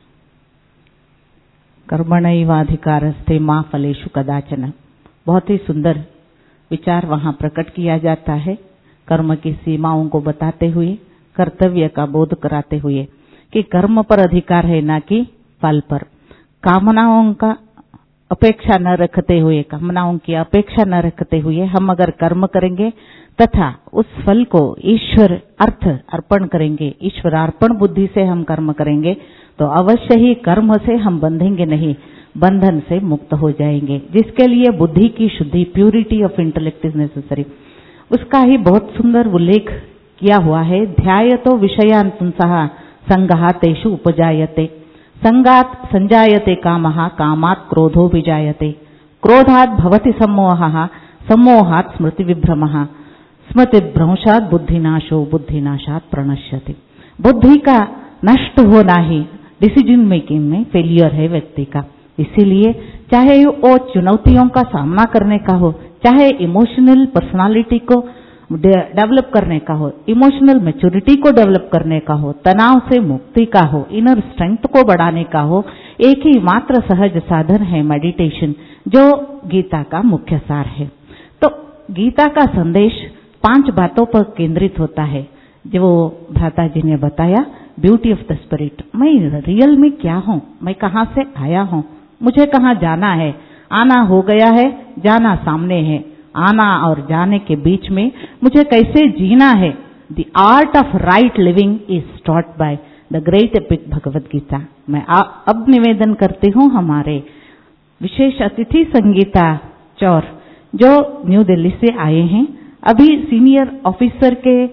कर्मणैवाधिकारस्ते मा फलेषु कदाचन, बहुत ही सुंदर विचार वहां प्रकट किया जाता है, कर्म की सीमाओं को बताते हुए, कर्तव्य का बोध कराते हुए कि कर्म पर अधिकार है ना कि फल पर। कामनाओं का अपेक्षा न रखते हुए, कामनाओं की अपेक्षा न रखते हुए हम अगर कर्म करेंगे तथा उस फल को ईश्वर अर्थ अर्पण करेंगे, ईश्वरार्पण बुद्धि से हम कर्म करेंगे, तो अवश्य ही कर्म से हम बंधेंगे नहीं, बंधन से मुक्त हो जाएंगे। जिसके लिए बुद्धि की शुद्धि, purity of intellect is necessary, उसका ही बहुत सुंदर उल्लेख किया हुआ है। ध्यायतो विषयान् पुंसः संघातेषु उपजायते, संगात संजायते कामः, कामात् क्रोधो विजायते, क्रोधात् भवति सम्मोहः, सम्मोहात् स्मृति विभ्रमः, स्मृति भ्रंशात् बुद्धिनाशो, बुद्धिनाशात् प्रणश्यति। बुद्धि का नष्ट होना ही डिसीजन मेकिंग में फेलियर है व्यक्ति का। इसीलिए चाहे वो चुनौतियों का सामना करने का हो, चाहे इमोशनल पर्सनालिटी को डेवलप करने का हो, इमोशनल मैच्योरिटी को डेवलप करने का हो, तनाव से मुक्ति का हो, इनर स्ट्रेंथ को बढ़ाने का हो, एक ही मात्र सहज साधन है मेडिटेशन, जो गीता का मुख्य सार है। तो गीता का संदेश पांच बातों पर केंद्रित होता है, जो भ्राता जी ने बताया। ब्यूटी ऑफ द स्पिरिट, मैं रियल में क्या हूं, मैं कहां से आया हूं, मुझे कहां जाना है। आना हो गया है, जाना सामने है, आना और जाने के बीच में मुझे कैसे जीना है। The art of right living is taught by the great epic Bhagavad Gita. मैं अब निवेदन करती हूँ हमारे विशेष अतिथि संगीता चौर, जो न्यू दिल्ली से आए हैं, अभी सीनियर ऑफिसर के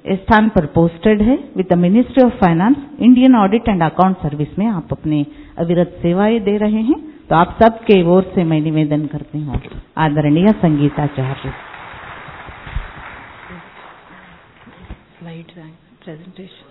इस स्थान पर पोस्टेड है with the ministry of finance, Indian audit and account service में आप अपने अविरत सेवाएं दे रहे हैं। तो आप सबके ओर से मैं निवेदन करती हूँ, आदरणीय संगीताचार्य। Slide presentation.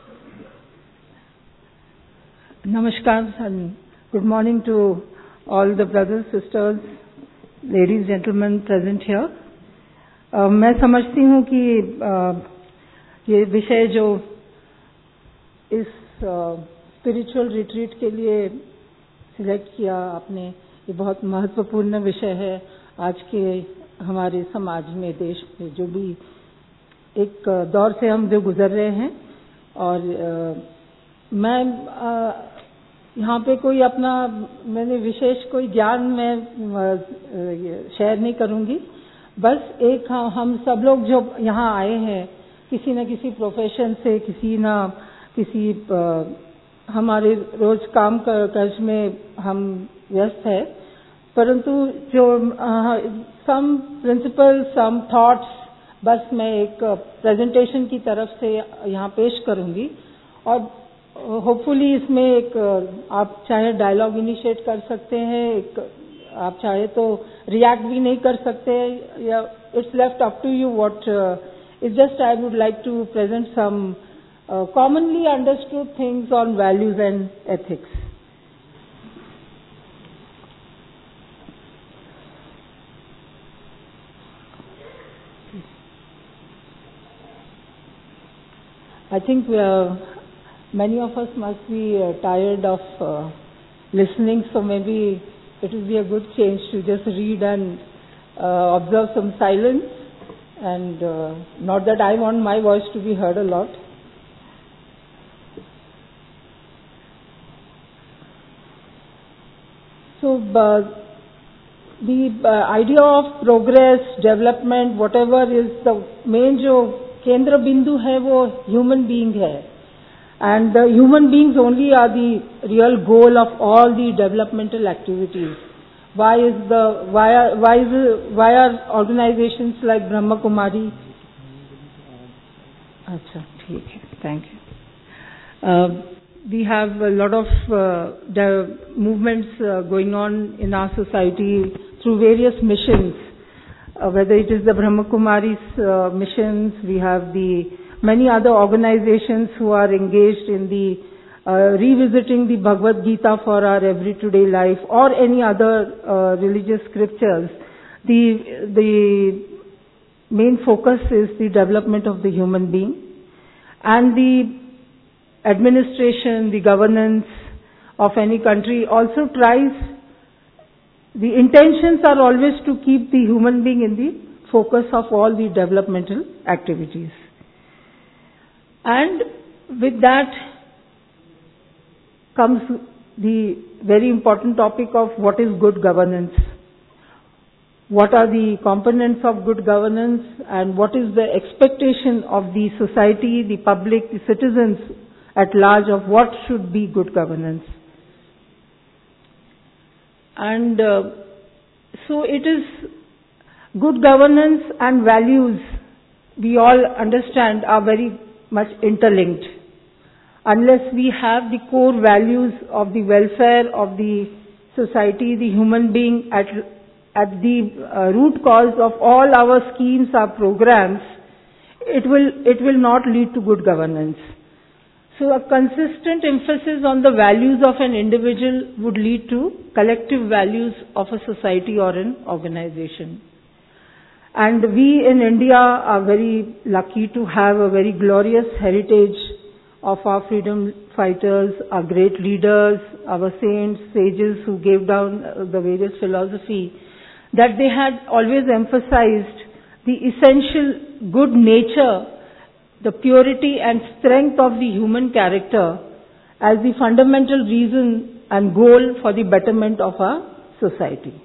Namaskar and good morning to all the brothers, sisters, ladies, gentlemen present here. uh, मैं समझती हूँ कि uh, ये विषय जो इस स्पिरिचुअल uh, रिट्रीट के लिए सिलेक्ट किया आपने, ये बहुत महत्वपूर्ण विषय है आज के हमारे समाज में, देश में, जो भी एक दौर से हम जो गुजर रहे हैं। और uh, मैं uh, यहाँ पे कोई अपना मैंने विशेष कोई ज्ञान में शेयर नहीं करूँगी, बस एक हम सब लोग जो यहाँ आए हैं किसी न किसी प्रोफेशन से, किसी न किसी आ, हमारे रोज काम काज में हम व्यस्त है, परंतु जो सम प्रिंसिपल, सम थॉट्स बस मैं एक प्रेजेंटेशन की तरफ से यहाँ पेश करूँगी। और होपफुली इसमें एक आप चाहे डायलॉग इनिशिएट कर सकते हैं, एक आप चाहे तो रिएक्ट भी नहीं कर सकते, या it's left up to you what it's just I would like to present some commonly understood things on values and ethics. I think we are, many of us must be uh, tired of uh, listening, so maybe it will be a good change to just read and uh, observe some silence, and uh, not that I want my voice to be heard a lot. So uh, the uh, idea of progress, development, whatever is the main जो केंद्र बिंदु है वो human being है, and the human beings only are the real goal of all the developmental activities. Why is the why are why is why are organizations like Brahma Kumari? अच्छा ठीक है, thank you. Uh, we have a lot of uh, the movements uh, going on in our society through various missions. Uh, whether it is the Brahma Kumari's uh, missions, we have the many other organizations who are engaged in the uh, revisiting the Bhagavad Gita for our everyday life, or any other uh, religious scriptures. The the main focus is the development of the human being, and the administration, the governance of any country also tries. The intentions are always to keep the human being in the focus of all the developmental activities. And with that comes the very important topic of what is good governance. What are the components of good governance, and what is the expectation of the society, the public, the citizens at large of what should be good governance. And uh, so it is good governance and values, we all understand, are very much interlinked. Unless we have the core values of the welfare of the society, the human being at, at the uh, root cause of all our schemes, our programs, it will, it will not lead to good governance. So a consistent emphasis on the values of an individual would lead to collective values of a society or an organization. And we in India are very lucky to have a very glorious heritage of our freedom fighters, our great leaders, our saints, sages who gave down the various philosophy, that they had always emphasized the essential good nature, the purity and strength of the human character as the fundamental reason and goal for the betterment of our society.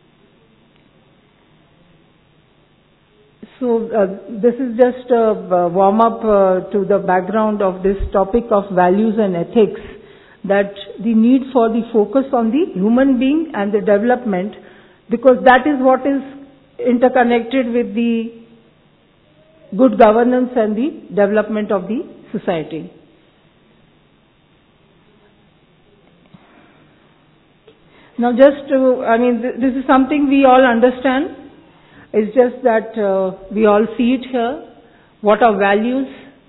So uh, this is just a warm-up uh, to the background of this topic of values and ethics, that the need for the focus on the human being and the development, because that is what is interconnected with the good governance and the development of the society. Now just to, I mean, th- this is something we all understand. It's just that uh, we all see it here. What are values?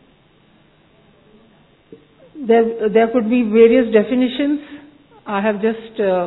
There, there could be various definitions. I have just, uh,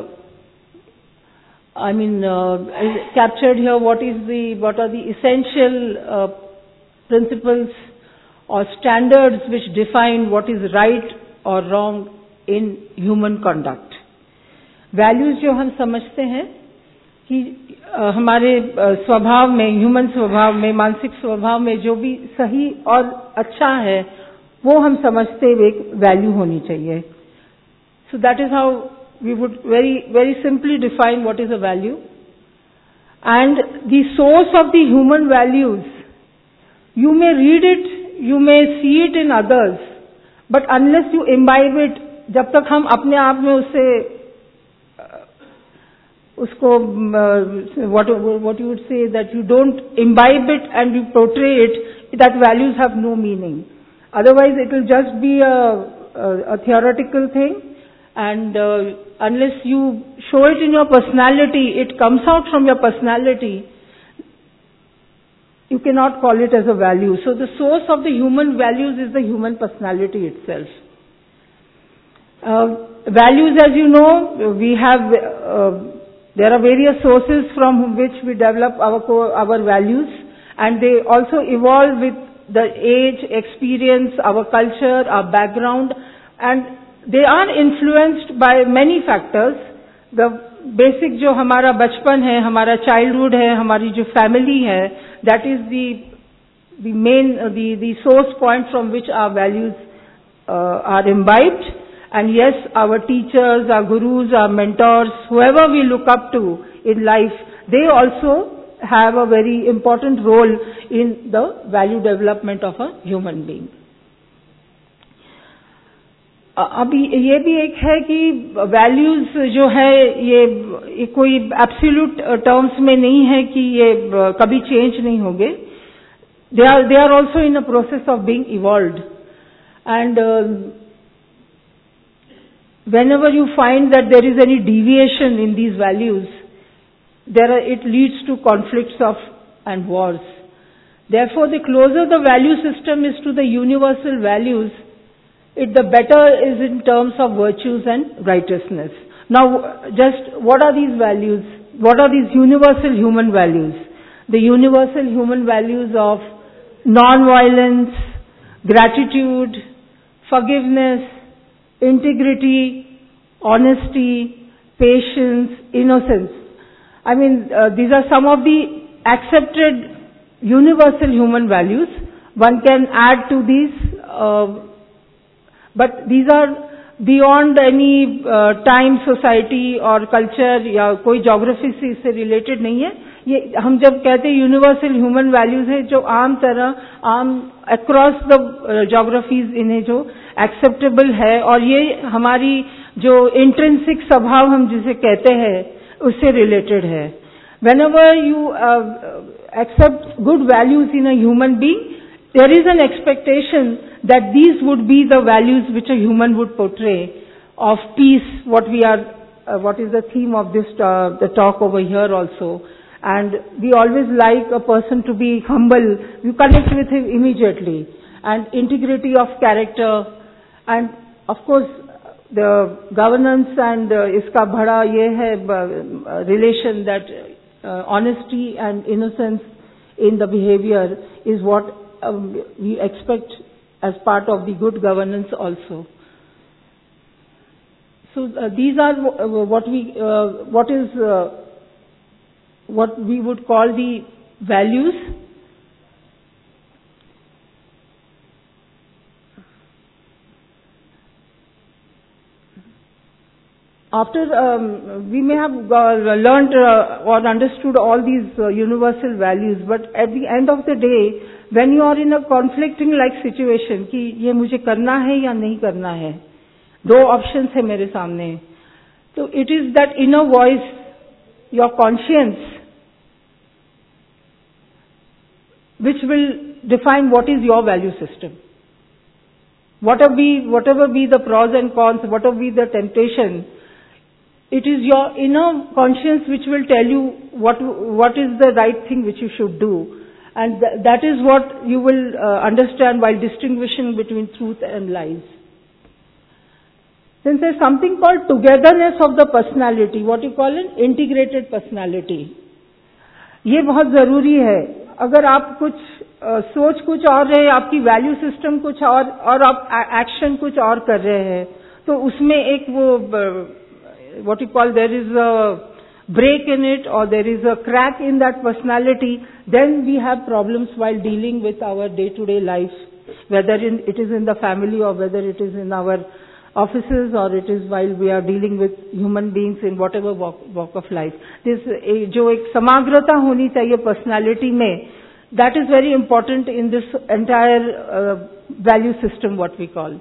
I mean, uh, captured here what is the, what are the essential uh, principles or standards which define what is right or wrong in human conduct. Values जो हम समझते हैं कि आ, हमारे स्वभाव में, human स्वभाव में, मानसिक स्वभाव में जो भी सही और अच्छा है वो हम समझते हुए एक वैल्यू होनी चाहिए. So that is how we would very very simply define what is a value. And the source of the human values, you may read it, you may see it in others, but unless you imbibe it, जब तक हम अपने आप में उससे उसको what what you would say that you don't imbibe it and you portray it, that values have no meaning. Otherwise it will just be a, a, a theoretical thing, and uh, unless you show it in your personality, it comes out from your personality, you cannot call it as a value. So the source of the human values is the human personality itself. Uh, values, as you know, we have uh, there are various sources from which we develop our our values, and they also evolve with the age, experience, our culture, our background, and they are influenced by many factors. The basic जो हमारा बचपन है, हमारा childhood है, हमारी जो family है, that is the the main the the source point from which our values uh, are imbibed. And yes, our teachers, our gurus, our mentors, whoever we look up to in life, they also have a very important role in the value development of a human being. अभी ये भी एक है कि values जो है ये कोई absolute terms में नहीं है कि ये कभी change नहीं होंगे. They are they are also in a process of being evolved, and uh, whenever you find that there is any deviation in these values, there are, it leads to conflicts of and wars. Therefore, the closer the value system is to the universal values, it the better is in terms of virtues and righteousness. Now, just what are these values? What are these universal human values? The universal human values of non-violence, gratitude, forgiveness, integrity, honesty, patience, innocence. I mean, uh, these are some of the accepted universal human values. One can add to these, uh, but these are beyond any uh, time, society or culture या कोई geography से इससे related नहीं है. ये हम जब कहते हैं universal human values है जो आम तरह आम across the uh, geographies इन्हें जो acceptable है, और ये हमारी जो intrinsic स्वभाव हम जिसे कहते हैं उससे related है. Whenever you uh, accept good values in a human being, there is an expectation that these would be the values which a human would portray, of peace, what we are, uh, what is the theme of this uh, the talk over here also. And we always like a person to be humble. You connect with him immediately. And integrity of character, and of course the governance and uh, iska bhada ye hai uh, relation that uh, honesty and innocence in the behavior is what um, we expect as part of the good governance also. So uh, these are what we uh, what is uh, what we would call the values. After um, we may have uh, learned uh, or understood all these uh, universal values, but at the end of the day, when you are in a conflicting like situation कि ये मुझे करना है या नहीं करना है, दो options है मेरे सामने, तो it is that inner voice, your conscience, which will define what is your value system. Whatever be, whatever be the pros and cons, whatever be the temptation, it is your inner conscience which will tell you what, what is the right thing which you should do. And th- that is what you will uh, understand while distinguishing between truth and lies. Then there's something called togetherness of the personality, what you call an integrated personality. ये बहुत जरूरी है. अगर आप कुछ uh, सोच कुछ और रहे, आपकी वैल्यू सिस्टम कुछ और और आप एक्शन कुछ और कर रहे हैं, तो उसमें एक वो what you call there is a break in it or there is a crack in that personality, then we have problems while dealing with our day-to-day life, whether in, it is in the family or whether it is in our offices or it is while we are dealing with human beings in whatever walk, walk of life. This जो एक समाग्रता होनी चाहिए personality में, that is very important in this entire uh, value system what we call.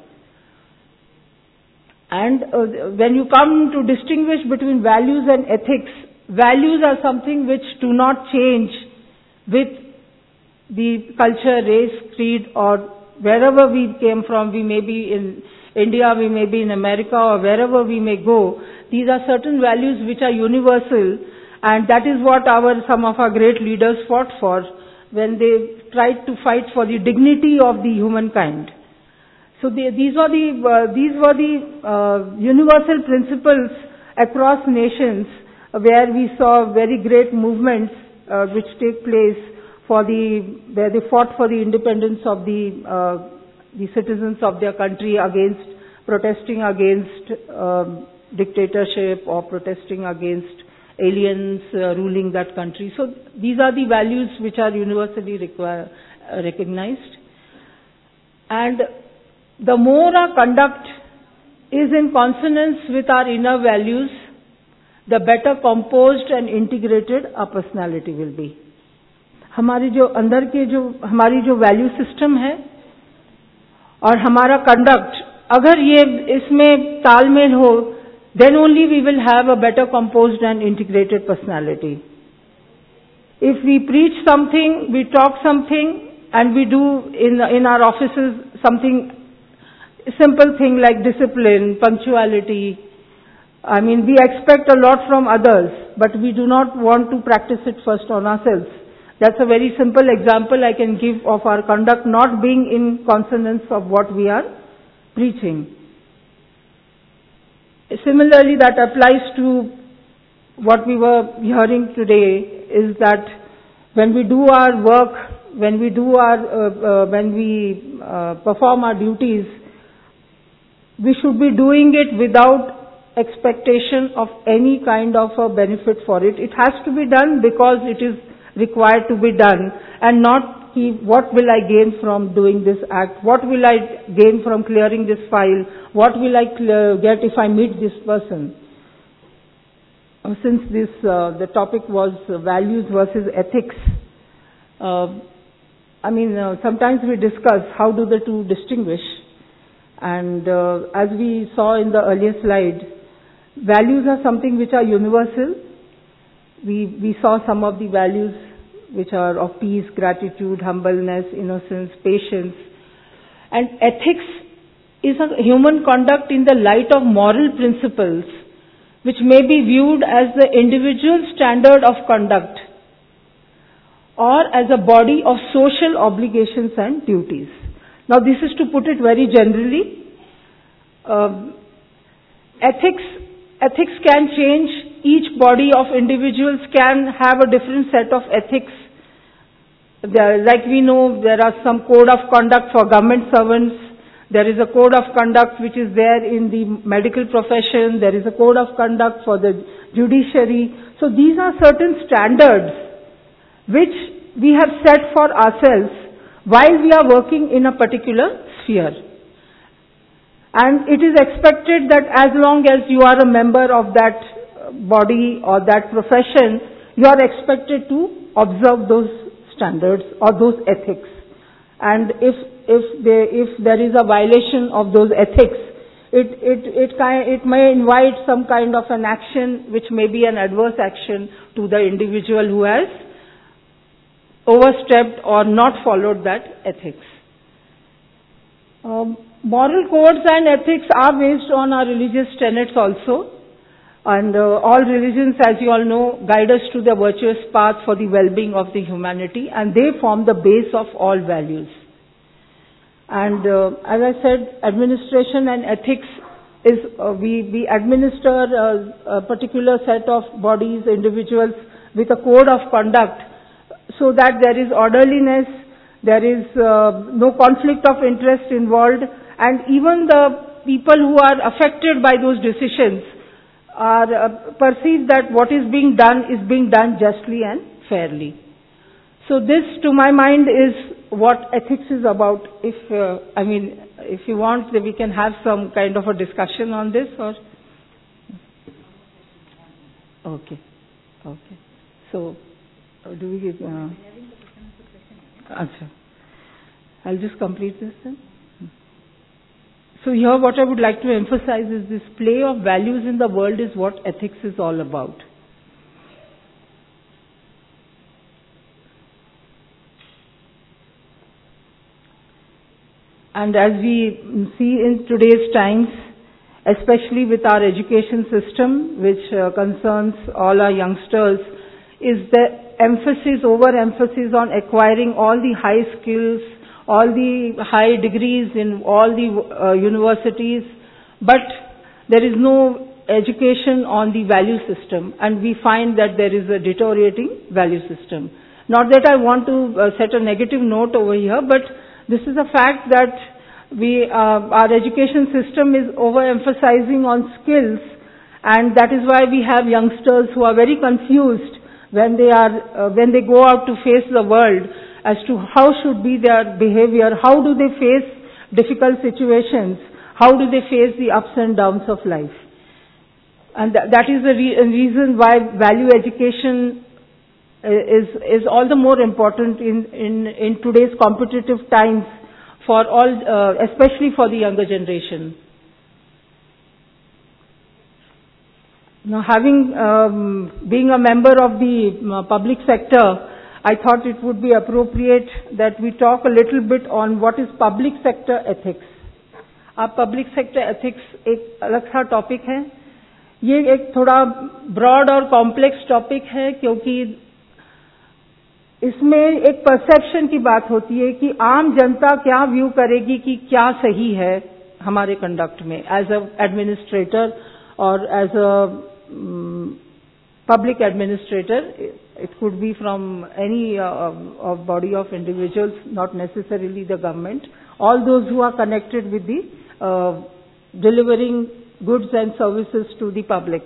And uh, when you come to distinguish between values and ethics, values are something which do not change with the culture, race, creed, or wherever we came from. We may be in India, we may be in America, or wherever we may go. These are certain values which are universal, and that is what our some of our great leaders fought for when they tried to fight for the dignity of the humankind. So they, these were the uh, these were the uh, universal principles across nations, uh, where we saw very great movements uh, which take place for the where they fought for the independence of the uh, the citizens of their country against protesting against uh, dictatorship or protesting against aliens uh, ruling that country. So these are the values which are universally require, uh, recognized. And the more our conduct is in consonance with our inner values, the better composed and integrated our personality will be. हमारी जो अंदर के जो हमारी जो value system है और हमारा कंडक्ट अगर ये इसमें तालमेल हो, then only we will have a better composed and integrated personality. If we preach something, we talk something, and we do in in our offices something, simple thing like discipline, punctuality. I mean, we expect a lot from others, but we do not want to practice it first on ourselves. That's a very simple example I can give of our conduct not being in consonance of what we are preaching. Similarly, that applies to what we were hearing today, is that when we do our work, when we do our, uh, uh, when we uh, perform our duties, we should be doing it without expectation of any kind of a benefit for it. It has to be done because it is required to be done, and not what will I gain from doing this act, what will I gain from clearing this file, what will I clear, get if I meet this person. Uh, since this uh, the topic was uh, values versus ethics, uh, I mean uh, sometimes we discuss how do the two distinguish, and uh, as we saw in the earlier slide, values are something which are universal. We we saw some of the values which are of peace, gratitude, humbleness, innocence, patience. And ethics is a human conduct in the light of moral principles, which may be viewed as the individual standard of conduct or as a body of social obligations and duties. Now this is to put it very generally. Um, ethics, ethics can change. Each body of individuals can have a different set of ethics. There, like we know, there are some code of conduct for government servants. There is a code of conduct which is there in the medical profession. There is a code of conduct for the judiciary. So these are certain standards which we have set for ourselves while we are working in a particular sphere. And it is expected that as long as you are a member of that body or that profession, you are expected to observe those standards or those ethics. And if if there if there is a violation of those ethics, it it it it may invite some kind of an action which may be an adverse action to the individual who has overstepped or not followed that ethics. Um, moral codes and ethics are based on our religious tenets also. And uh, all religions, as you all know, guide us to the virtuous path for the well-being of the humanity, and they form the base of all values. And uh, as I said, administration and ethics is, uh, we, we administer uh, a particular set of bodies, individuals with a code of conduct so that there is orderliness, there is uh, no conflict of interest involved, and even the people who are affected by those decisions are uh, perceive that what is being done is being done justly and fairly. So this, to my mind, is what ethics is about. If, uh, I mean, if you want, we can have some kind of a discussion on this, or? Okay, okay. So, uh, do we give, uh, answer? I'll just complete this then. So here what I would like to emphasize is this play of values in the world is what ethics is all about. And as we see in today's times, especially with our education system, which uh, concerns all our youngsters, is the emphasis, overemphasis on acquiring all the high skills, all the high degrees in all the uh, universities, but there is no education on the value system, and we find that there is a deteriorating value system. Not that I want to uh, set a negative note over here, but this is a fact that we, uh, our education system is overemphasizing on skills, and that is why we have youngsters who are very confused when they are, uh, when they go out to face the world as to how should be their behavior, how do they face difficult situations, how do they face the ups and downs of life. And th- that is the re- reason why value education is, is all the more important in, in, in today's competitive times for all, uh, especially for the younger generation. Now, having, um, being a member of the uh, public sector, I thought it would be appropriate that we talk a little bit on what is public sector ethics. अब public sector ethics एक अलग सा topic है. ये एक थोड़ा broad और complex topic है क्योंकि इसमें एक परसेप्शन की बात होती है कि आम जनता क्या व्यू करेगी कि क्या सही है हमारे कंडक्ट में एज अ एडमिनिस्ट्रेटर और as a public administrator. It could be from any uh, of body of individuals, not necessarily the government. All those who are connected with the uh, delivering goods and services to the public.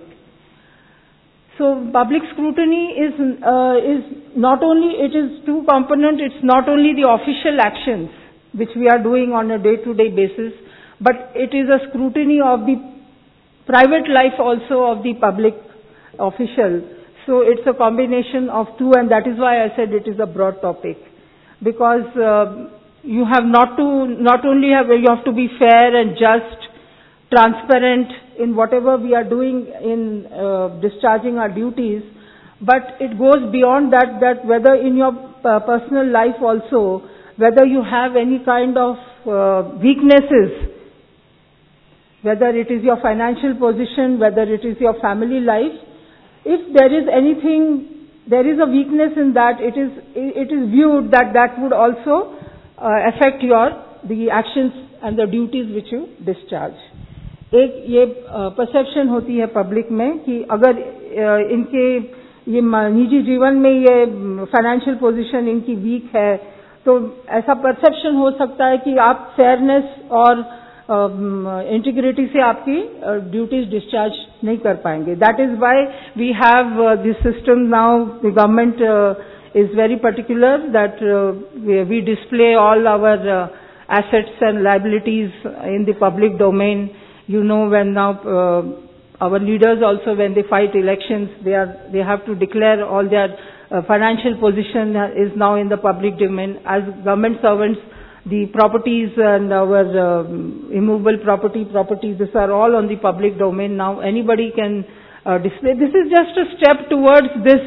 So public scrutiny is uh, is not only, it is two component. It's not only the official actions which we are doing on a day-to-day basis, but it is a scrutiny of the private life also of the public official. So it's a combination of two, and that is why I said it is a broad topic, because uh, you have not to not only have you have to be fair and just, transparent in whatever we are doing in uh, discharging our duties, but it goes beyond that. That whether in your uh, personal life also, whether you have any kind of uh, weaknesses, whether it is your financial position, whether it is your family life. If there is anything, there is a weakness in that, it is it is viewed that that would also uh, affect your the actions and the duties which you discharge. एक ये perception होती है public में कि अगर इनके ये निजी जीवन में ये फाइनेंशियल पोजीशन इनकी वीक है, तो ऐसा परसेप्शन हो सकता है कि आप फेयरनेस और इंटीग्रिटी uh, से आपकी ड्यूटीज डिस्चार्ज नहीं कर पाएंगे. That is why we have this system now. The government is very particular that we display all our assets and liabilities in the public domain. You know, when now uh, our leaders also, when they fight elections, they are they have to declare all their uh, financial position is now in the public domain. As government servants, the properties and our uh, immovable property, properties, these are all on the public domain now. Anybody can uh, display. This is just a step towards this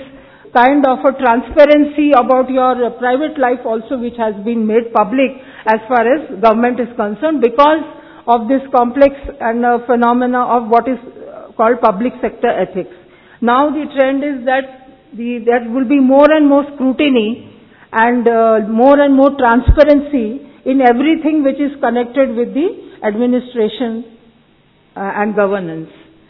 kind of a transparency about your uh, private life also, which has been made public as far as government is concerned, because of this complex and uh, phenomena of what is uh, called public sector ethics. Now the trend is that the, there will be more and more scrutiny and uh, more and more transparency in everything which is connected with the administration uh, and governance.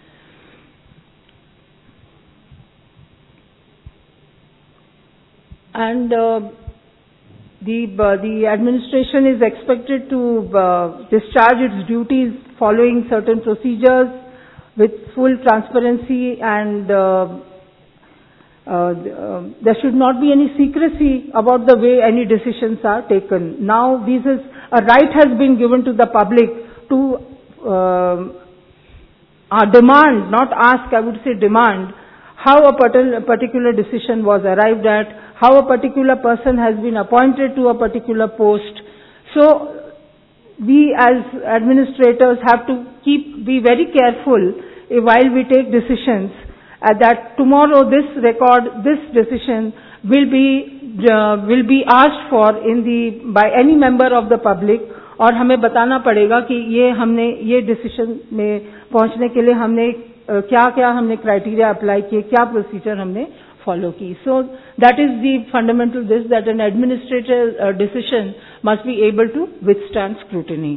And uh, the uh, the administration is expected to uh, discharge its duties following certain procedures with full transparency, and uh, uh, uh, there should not be any secrecy about the way any decisions are taken. Now, this is a right has been given to the public to uh, uh, demand, not ask, I would say demand, how a particular decision was arrived at, how a particular person has been appointed to a particular post. So, we as administrators have to keep, be very careful uh, while we take decisions uh, that tomorrow this record, this decision will be, uh, will be asked for in the, by any member of the public, और हमें बताना पड़ेगा कि ये हमने ये decision में पहुंचने के लिए हमने uh, क्या क्या हमने क्राइटेरिया अप्लाई किए, क्या प्रोसीजर हमने फॉलो की. So that is the fundamental this, that an administrative decision must be able to withstand scrutiny.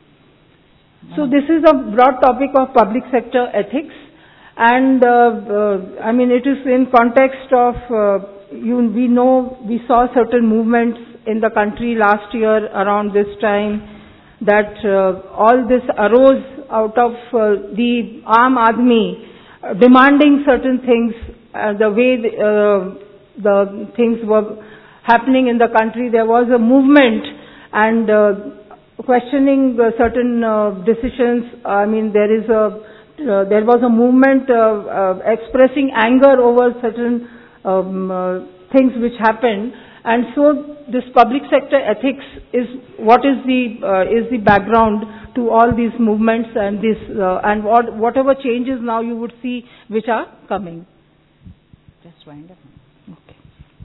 So this is a broad topic of public sector ethics, and uh, uh, I mean it is in context of uh, you, we know we saw certain movements in the country last year around this time, that uh, all this arose out of uh, the Aam Aadmi uh, demanding certain things, uh, the way the, uh, the things were happening in the country. There was a movement and uh, questioning uh, certain uh, decisions. I mean, there is a uh, there was a movement uh, uh, expressing anger over certain um, uh, things which happened. And so this public sector ethics is what is the uh, is the background to all these movements and this uh, and what, whatever changes now you would see which are coming. Just wind up. Okay.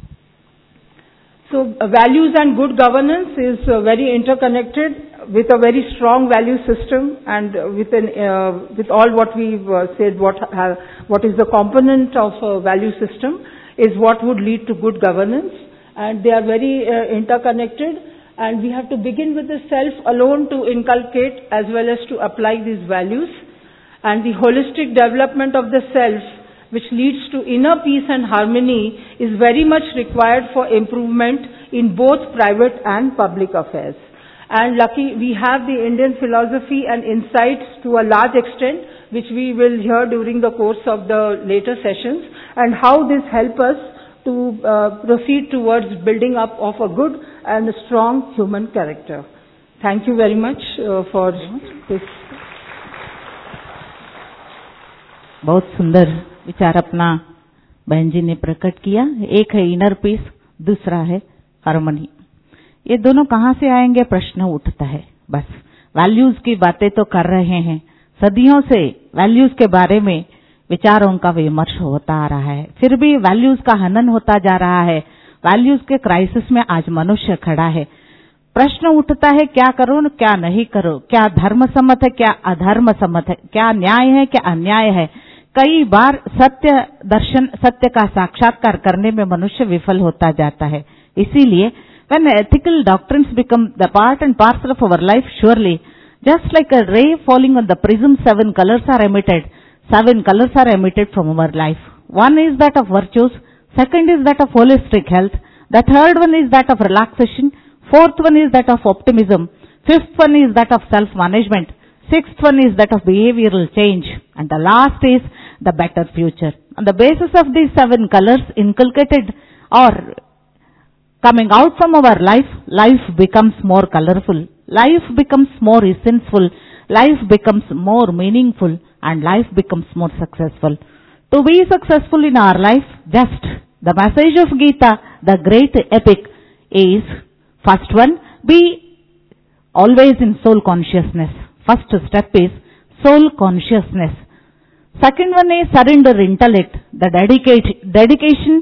So uh, values and good governance is uh, very interconnected with a very strong value system, and uh, with an uh, with all what we've uh, said, what uh, what is the component of a value system is what would lead to good governance. And they are very uh, interconnected, and we have to begin with the self alone to inculcate as well as to apply these values. And the holistic development of the self, which leads to inner peace and harmony, is very much required for improvement in both private and public affairs. And lucky we have the Indian philosophy and insights to a large extent, which we will hear during the course of the later sessions, and how this helps us to uh, proceed towards building up of a good and a strong human character. Thank you very much uh, for this. बहुत सुंदर विचार अपना बहन जी ने प्रकट किया. एक है इनर पीस, दूसरा है हार्मनी. ये दोनों कहाँ से आएंगे प्रश्न उठता है. बस वैल्यूज की बातें तो कर रहे हैं, सदियों से वैल्यूज के बारे में विचारों का विमर्श होता आ रहा है, फिर भी वैल्यूज का हनन होता जा रहा है. वैल्यूज के क्राइसिस में आज मनुष्य खड़ा है. प्रश्न उठता है क्या करो क्या नहीं करो, क्या धर्म सम्मत है क्या अधर्म सम्मत है, क्या न्याय है क्या अन्याय है. कई बार सत्य दर्शन सत्य का साक्षात्कार करने में मनुष्य विफल होता जाता है. इसीलिए when ethical doctrines become the part and parcel of our life, surely just like a ray falling on the prism, seven colors are emitted. Seven colors are emitted from our life. One is that of virtues, second is that of holistic health, the third one is that of relaxation, fourth one is that of optimism, fifth one is that of self-management, sixth one is that of behavioral change, and the last is the better future. On the basis of these seven colors inculcated or coming out from our life, life becomes more colorful, life becomes more essential, life becomes more meaningful, and life becomes more successful. To be successful in our life, just the message of Gita, the great epic, is first one, be always in soul consciousness. First step is soul consciousness. Second one is surrender intellect, the dedicate, dedication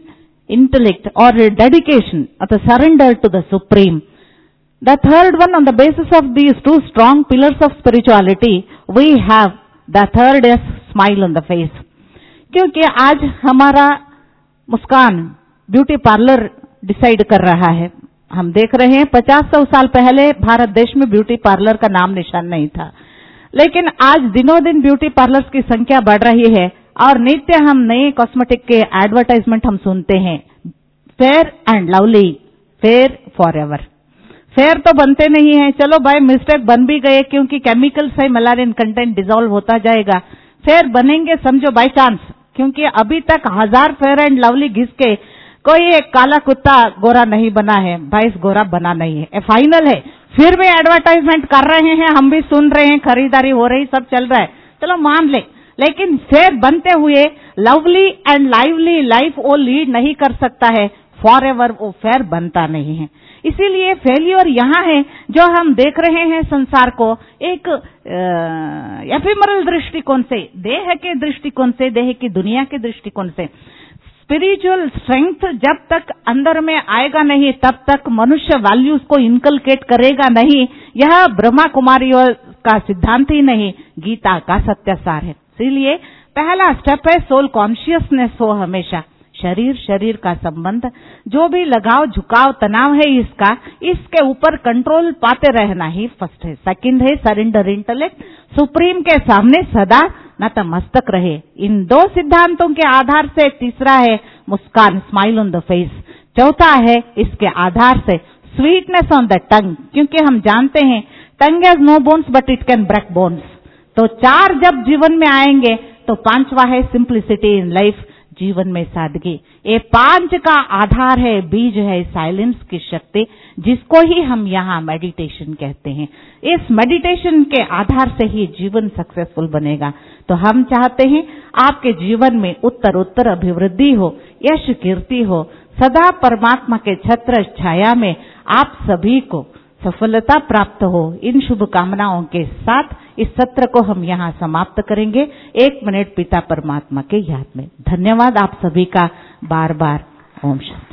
intellect or dedication or the surrender to the Supreme. The third one, on the basis of these two strong pillars of spirituality, we have the third is smile on the face. क्योंकि आज हमारा मुस्कान beauty parlour decide कर रहा है. हम देख रहे हैं पचास सौ साल पहले भारत देश में ब्यूटी पार्लर का नाम निशान नहीं था, लेकिन आज दिनों दिन ब्यूटी पार्लर्स की संख्या बढ़ रही है और नित्य हम नए कॉस्मेटिक के एडवर्टाइजमेंट हम सुनते हैं. Fair and lovely, fair forever. Fair तो बनते नहीं है, चलो बाय मिस्टेक बन भी गए क्योंकि केमिकल से मलारिन कंटेंट डिसॉल्व होता जाएगा. फेयर बनेंगे समझो बाय चांस, क्योंकि अभी तक हजार फेयर एंड लवली घिस के कोई एक काला कुत्ता गोरा नहीं बना है. भाई गोरा बना नहीं है, फाइनल है. फिर भी एडवर्टाइजमेंट कर रहे हैं, हम भी सुन रहे हैं, खरीदारी हो रही, सब चल रहा है, चलो मान ले. लेकिन फेयर बनते हुए लवली एंड लाइवली लाइफ वो लीड नहीं कर सकता है, फॉर एवर वो फेयर बनता नहीं है. इसीलिए फेलियर यहाँ है जो हम देख रहे हैं संसार को एक एफिमरल दृष्टिकोण से, देह के दृष्टिकोण से, देह की दुनिया के दृष्टिकोण से. स्पिरिचुअल स्ट्रेंथ जब तक अंदर में आएगा नहीं तब तक मनुष्य वैल्यूज को इनकलकेट करेगा नहीं. यह ब्रह्मा कुमारियों का सिद्धांत ही नहीं, गीता का सत्यासार है. इसीलिए पहला स्टेप है सोल कॉन्शियसनेस हो. हमेशा शरीर शरीर का संबंध, जो भी लगाव झुकाव तनाव है इसका, इसके ऊपर कंट्रोल पाते रहना ही फर्स्ट है. सेकंड है सरेंडर इंटेलेक्ट, सुप्रीम के सामने सदा नतमस्तक रहे. इन दो सिद्धांतों के आधार से तीसरा है मुस्कान, स्माइल ऑन द फेस. चौथा है इसके आधार से स्वीटनेस ऑन द टंग, क्योंकि हम जानते हैं tongue has no bones but it can break bones. तो चार जब जीवन में आएंगे तो पांचवा है सिंप्लिसिटी इन लाइफ, जीवन में सादगी. ये पांच का आधार है, बीज है साइलेंस की शक्ति, जिसको ही हम यहाँ मेडिटेशन कहते हैं. इस मेडिटेशन के आधार से ही जीवन सक्सेसफुल बनेगा. तो हम चाहते हैं आपके जीवन में उत्तर उत्तर अभिवृद्धि हो, यश कीर्ति हो, सदा परमात्मा के छत्र छाया में आप सभी को सफलता प्राप्त हो. इन शुभकामनाओं के साथ इस सत्र को हम यहाँ समाप्त करेंगे. एक मिनट पिता परमात्मा के याद में. धन्यवाद आप सभी का बार बार. ओम शांति.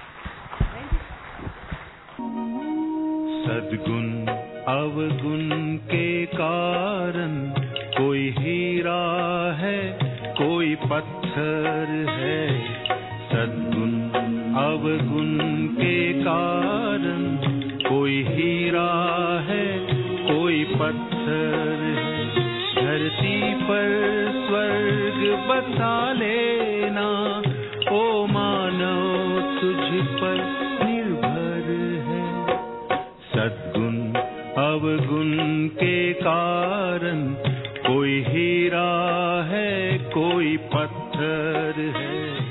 सद्गुण अवगुण के कारण कोई हीरा है, कोई पत्थर है. सद्गुण अवगुण के कारण कोई हीरा है, कोई पत्थर है. धरती पर स्वर्ग बसा लेना, ओ मानव तुझ पर निर्भर है. सद्गुण अवगुण के कारण